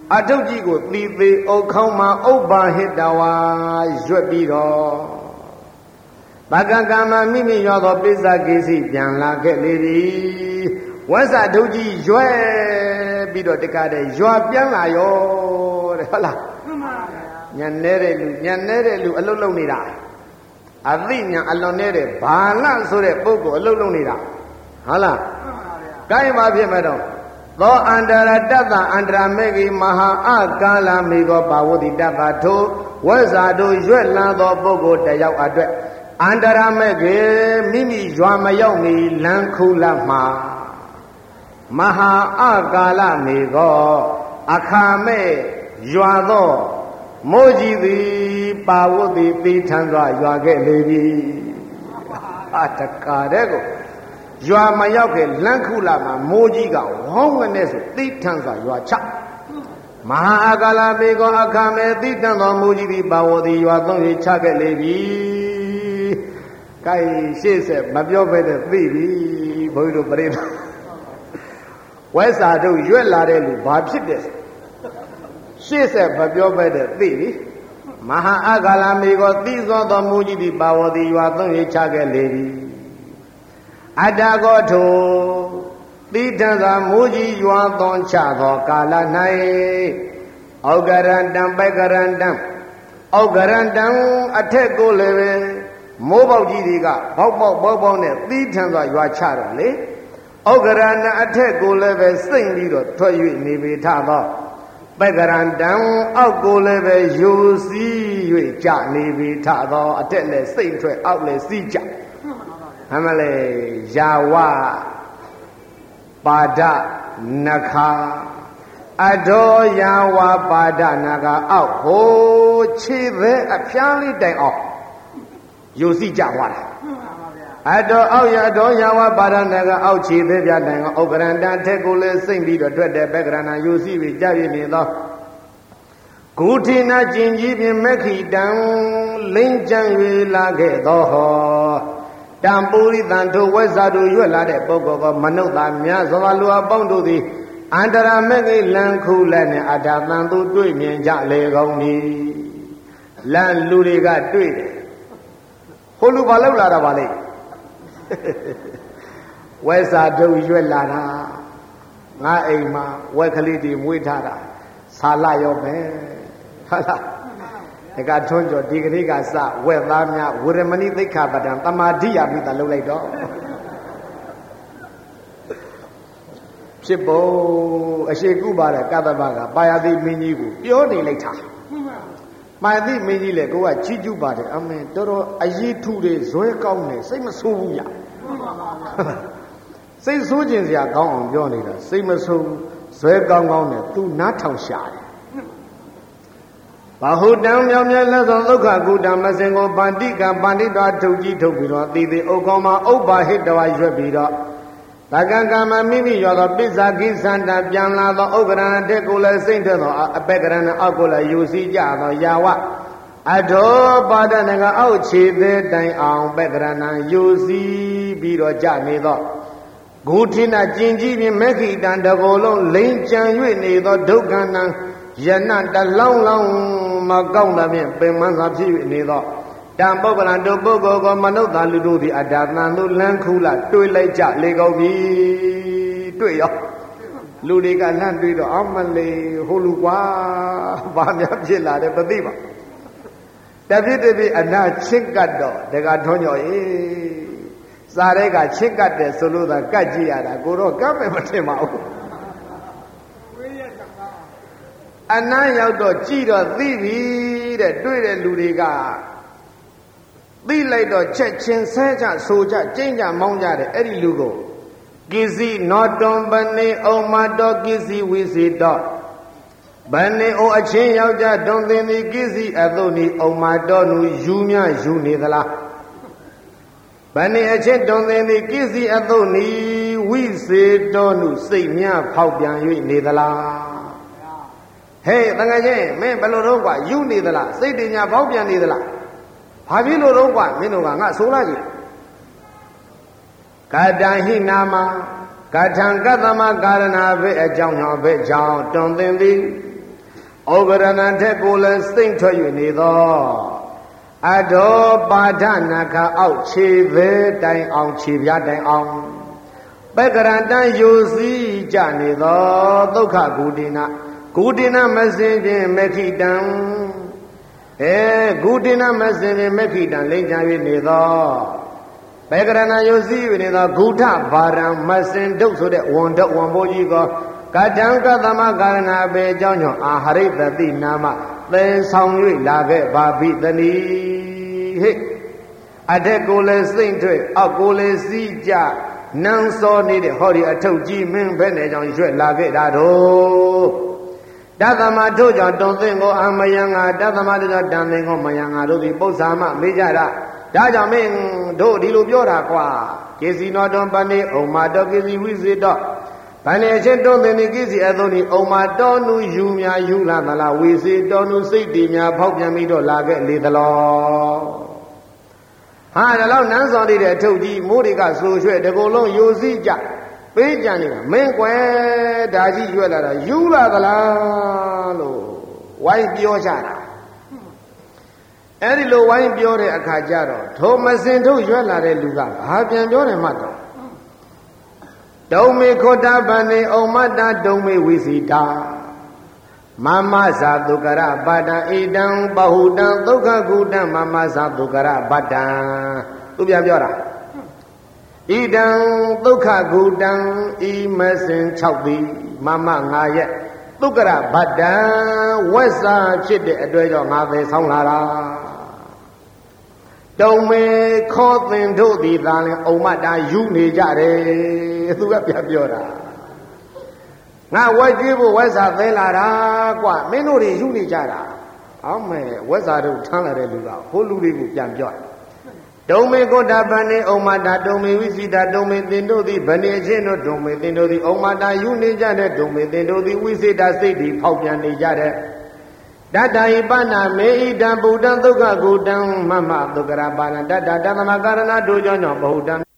အထုပ်ကြီးကိုသီသေးအုပ်ခေါင်းမှာဥပ္ပါဟိတဝါရွက်ပြီးတော့ဘဂကံမှာမိမိရောသောပိဿကိစီပြန်လာခဲ့လေသည်ဝက်စာထုပ်ကြီးရွက်ပြီးတော့တကားတဲ့ရွာပြန်လာရောတဲ့ဟုတ်လားမှန်ပါဗျာညနေတဲ့လူအလုံးလုံးနေတာအသိဉာဏ်အလွန်နေတဲ့ဘာလဆိုတဲ့ပုဂ္ဂိုလ်အလုံးလုံးနေတာဟုတ်လားမှန်ပါဗျာကိုင်းမှာဖြစ်မဲ့တော့သောအန္တရတတ္တအန္တရမေဂိမဟာအကာလမေကောပါဝတိတတ္တထိုဝက်စာတို့ရွက်လန်းသောပုဂ္ဂိုလ်တယောက်အတွက်အန္တရမေဂိမိမိရွာမရောက်မီလမ်းခုလမှာမဟာအကာလမေကောအခါမဲ့ရွာသောမိုးကြီးသည်ပါဝတ်သည်သိထမ်းစွာရွာခဲ့လေပြီတကားတဲ့ကိုရွာမရောက်ခဲ့လမ်းခုလာမှာမိုးကြီးကဝေါင်းကနေဆိုသိထမ်းစွာရွာချမဟာအကာလမေကောအခါမဲ့သိထမ်းသောမိုးကြီးသည်ပါဝတ်သည်ရွာသုံး၍ချခဲ့လေပြီကဲရှေ့ဆက်မပြောဘဲနဲ့သိပြီဘုန်းကြီးတို့ပြိဿဝဲစာတို့ရွက်လာတဲ့လူဘာဖြစ်တယ်ရှေ့ဆက်မပြောပဲတဲ့သိပြီမဟာအကာလမေကောသိသောသောမူကြီးသည်ပါဝတိရွာသုံးရချခဲ့လေပြီအတ္တကောထိုတိထံသာမူကြီးရွာသွန်ချသောကာလ၌ဩဂရန္တံပက္ကရန္တံဩဂရန္တံအထက်ကိုလည်းပဲမိုးပေါက်ကြီးတွေကပေါက်နဲ့တိထံသာရွာချတော့လေဩဂရန္တအထက်ကိုလည်းပဲစိတ်ပြီးတော့ထွက်၍နေပေထသောပက္ကရန္တံအောက်ကိုလည်းပဲယူစည်း၍ကြနေပြီထသောအတက်လည်းစိတ်ထွက်အောက်လည်းစီးကြအမလေးယာဝပါဒနခာအတောယာဝပါဒနခာအောက်ဟိုခြေသေးအဖျားလေးတိုင်အောင်ယူစည်းကြသွားတာအတောအောက်ရတောယာဝပါဒနခာအောက်ခြေသေးပြတိုင်အောင်ဥက္ကရန္တထက်ကိုလည်းစိတ်ပြီးတော့တွေ့တဲ့ပက္ကရဏယူစည်းပြီးကြပြနေသောဂုထိနာကျင်ကြီးဖြင့်မက္ခိတံလိမ့်ကြံ၍လာခဲ့သောဟောတံပုရိသံတို့ဝဲစာတို့ရွက်လာတဲ့ပုဂ္ဂိုလ်ကမနုဿာများသောလူအပေါင်းတို့သည်အန္တရာမေကိလံခုလည်းနဲ့အထာတန်သူတွေ့မြင်ကြလေကုန်သည်လမ်းလူတွေကတွေ့တယ်ဟိုလူဘာလောက်လာတာပါလဲဝဲစာတို့ရွက်လာတာငါအိမ်မှာဝဲကလေးတွေမွေးထားတာဆာလရောပဲဟုတ်လားဒါကထွန်းကျော်ဒီကလေးကစဝက်သားများဝရမဏိသိက္ခာပဒံတမာဓိယမိတာလှုပ်လိုက်တော့ဖြစ်ဖို့အရှိကုပါတဲ့ကတ္တဗကပါယတိမင်းကြီးကိုပြောနေလိုက်တာပါယတိမင်းကြီးလေကိုကချီးကျူးပါတယ်အမေတော်တော်အရေးထူတွေဇွဲကောင်းနေစိတ်မဆိုးဘူးညစိတ်ဆိုးခြင်းစရာကောင်းအောင်ပြောနေတာစိတ်မဆိုးဇွဲကောင်းနဲ့သူနားထောင်ရှာတယ်ဘာဟုတံမြောင်မြဲလက်သောဒုက္ခကုတံမစင်ကိုပန္တိကပန္တိတော်ထုတ်ကြီးထုတ်ပြီးတော့သီသေးဥက္ကောမှာဥပ္ပါဟိတဝါရွက်ပြီးတော့တက္ကံကမမိမိရောသောပိစ္ဆာကိသန္တပြန်လာသောဥက္ကရဏတဲ့ကိုလည်းစိတ်တဲ့သောအပက္ကရဏအောက်ကိုလည်းယူစည်းကြသောယာဝအထောပါဒနကအောက်ခြေသေးတိုင်အောင်ပက္ကရဏယူစည်းပြီးတော့ကြနေသောဂုထိနာကျင်ကြီးဖြင့်မက္ခိတံတကိုယ်လုံးလိမ့်ကြံ၍နေသောဒုက္ခနံယနတလောင်းလောင်းမကောင်းသဖြင့်ပင်မသာဖြစ်၍နေသောတံပုဂ္ဂလံတို့ပုဂ္ဂိုလ်ကိုမနုဿာလူတို့သည်အတ္တသံတို့လန်းခူလာတွေ့လိုက်ကြလေကုန်ပြီတွေ့ရောလူတွေကလန့်တွေ့တော့အမလေးဟိုလူကွာဘာများဖြစ်လာတယ်မသိပါတပြည့်တပြည့်အနာချစ်ကတ်တော့တကထွန်းကျော်စားတဲ့ကချစ်ကတ်တယ်ဆိုလို့သာကတ်ကြည့်ရတာကိုတော့ကတ်ပဲမထင်ပါဘူးအနမ်းရောက်တော့ကြည့်တော့သိပြီတဲ့တွေ့တဲ့လူတွေကသိလိုက်တော့ချက်ချင်းဆဲကြဆိုကြကျင့်ကြမောင်းကြတယ်အဲ့ဒီလူကိုကိစီနောတွန်ပနေအောင်မတော်ကိစီဝိစီတော်ဗနေအိုအချင်းယောက်ျားတွန်သင်သည်ကိစီအသုနီအောင်မတော်နူယူမြယူနေသလားဗနေအချင်းတွန်သင်သည်ကိစီအသုနီဝိစေတော်နူစိတ်များဖောက်ပြန်၍နေသလားဟေးတန်ခါချင်းမင်းဘယ်လိုတော့ကွာယူနေသလားစိတ်တင်ညာဖောက်ပြန်နေသလားဘာဖြစ်လို့တော့ကွာမင်းတို့ကငါဆိုလိုက်ကြည့်ကာတံဟိနာမကာထံကတ္တမကာရဏဘေအကြောင်းကြောင့်ဘေကြောင့်တွန်သင်သည်ဩဂရဏထက်ကိုလည်းစိတ်ထွက်၍နေသောအတောပါဒနာခအောက်ခြေပဲတိုင်အောင်ခြေပြားတိုင်အောင်ပက္ကရတယိုစီကြနေသောဒုက္ခဂုတိနာဂုတိနာမစင်ဖြင့်မခိတံဂုတိနာမစင်ဖြင့်မခိတံလိမ့်ချ၍နေသောပက္ကရဏယိုစီ၍နေသောဂုထဘာရံမစင်ဒုတ်ဆိုတဲ့ဝန်ဒုတ်ဝန်ဘိုးကြီးကကတံကသမကာရဏအပေအကြောင်းကြောင့်အာဟရိတတိနာမသင်ဆောင်၍လာခဲ့ပါပြီတနည်းဟဲ့အထက်ကိုလည်းစိတ်ထွက်အောက်ကိုလည်းစီးကြနန်းစောနေတဲ့ဟောဒီအထုပ်ကြီးမင်းဘဲနဲ့ကြောင့်ရွှဲ့လာခဲ့တာတို့တသမထို့ကြောင့်တုံသင်ကိုအမယံငါတသမတို့ကြောင့်တန်သင်ကိုမယံငါတို့သည်ပု္ပ္ပာမမေးကြတာဒါကြောင့်မင်းတို့ဒီလိုပြောတာကွာကေစီနောတွန်ပဏိဩမာတောကေစီဝိစေတောဗန္နေချင်းတုံးသင်ဒီကိစီအသုံးဒီဩမာတော်နုယူများယူလာသလားဝေစေတော်နုစိတ်တည်များဖောက်ပြန်ပြီးတော့လာခဲ့လေသလားဟာဒါလောက်နန်းစော်တဲ့အထုပ်ကြီးမိုးတွေကဆိုရွှဲ့တကုံလုံးယိုစီးကြပေးကြနေတာမင်းကွယ်ဒါကြီးရွက်လာတာယူလာသလားလို့ဝိုင်းပြောကြတာအဲ့ဒီလိုဝိုင်းပြောတဲ့အခါကျတော့ထိုမစင်ထုတ်ရွက်လာတဲ့လူကဘာပြန်ပြောတယ်မှတော့ဒုံမေခောတဗန္နေဩမတ္တဒုံမေဝိစီတာမမဇာတုကရပတ္တဣတံပဟုတံဒုက္ခကုတံမမဇာတုကရပတ္တံသူပြန်ပြောတာဣတံဒုက္ခကုတံဤမစင်6သည်မမ9ရက်ဒုက္ခရပတ္တံဝက်စာဖြစ်တဲ့အတွေ့ကြောင့်ငါပဲဆောင်းလာတာတုံမေခောသင်တို့သည်သာလင်ဩမတ္တယူနေကြတယ်သူကပြန်ပြောတာငါဝက်ကျွေးဖို့ဝက်စာသိလာတာကွမင်းတို့တွေယူနေကြတာအောင်းမယ်ဝက်စာတို့ထမ်းလာတဲ့လူကဟိုလူတွေကိုပြန်ပြောဒုံမေကောတဗန္နေဩမတ္တဒုံမေဝိစီတာဒုံမေသင်တို့သည်ဗနေချင်းတို့ဒုံမေသင်တို့သည်ဩမတ္တယူနေကြတဲ့ဒုံမေသင်တို့သည်ဝိစေတာစိတ်သည်ဖောက်ပြန်နေကြတဲ့တတ္တဟိပဏမေဣတံဗုဒ္ဓံဒုက္ခကုတံမမဒုက္ခရပါဏတတ္တတသမကာရဏတို့ကြောင့်ဘဟုတံ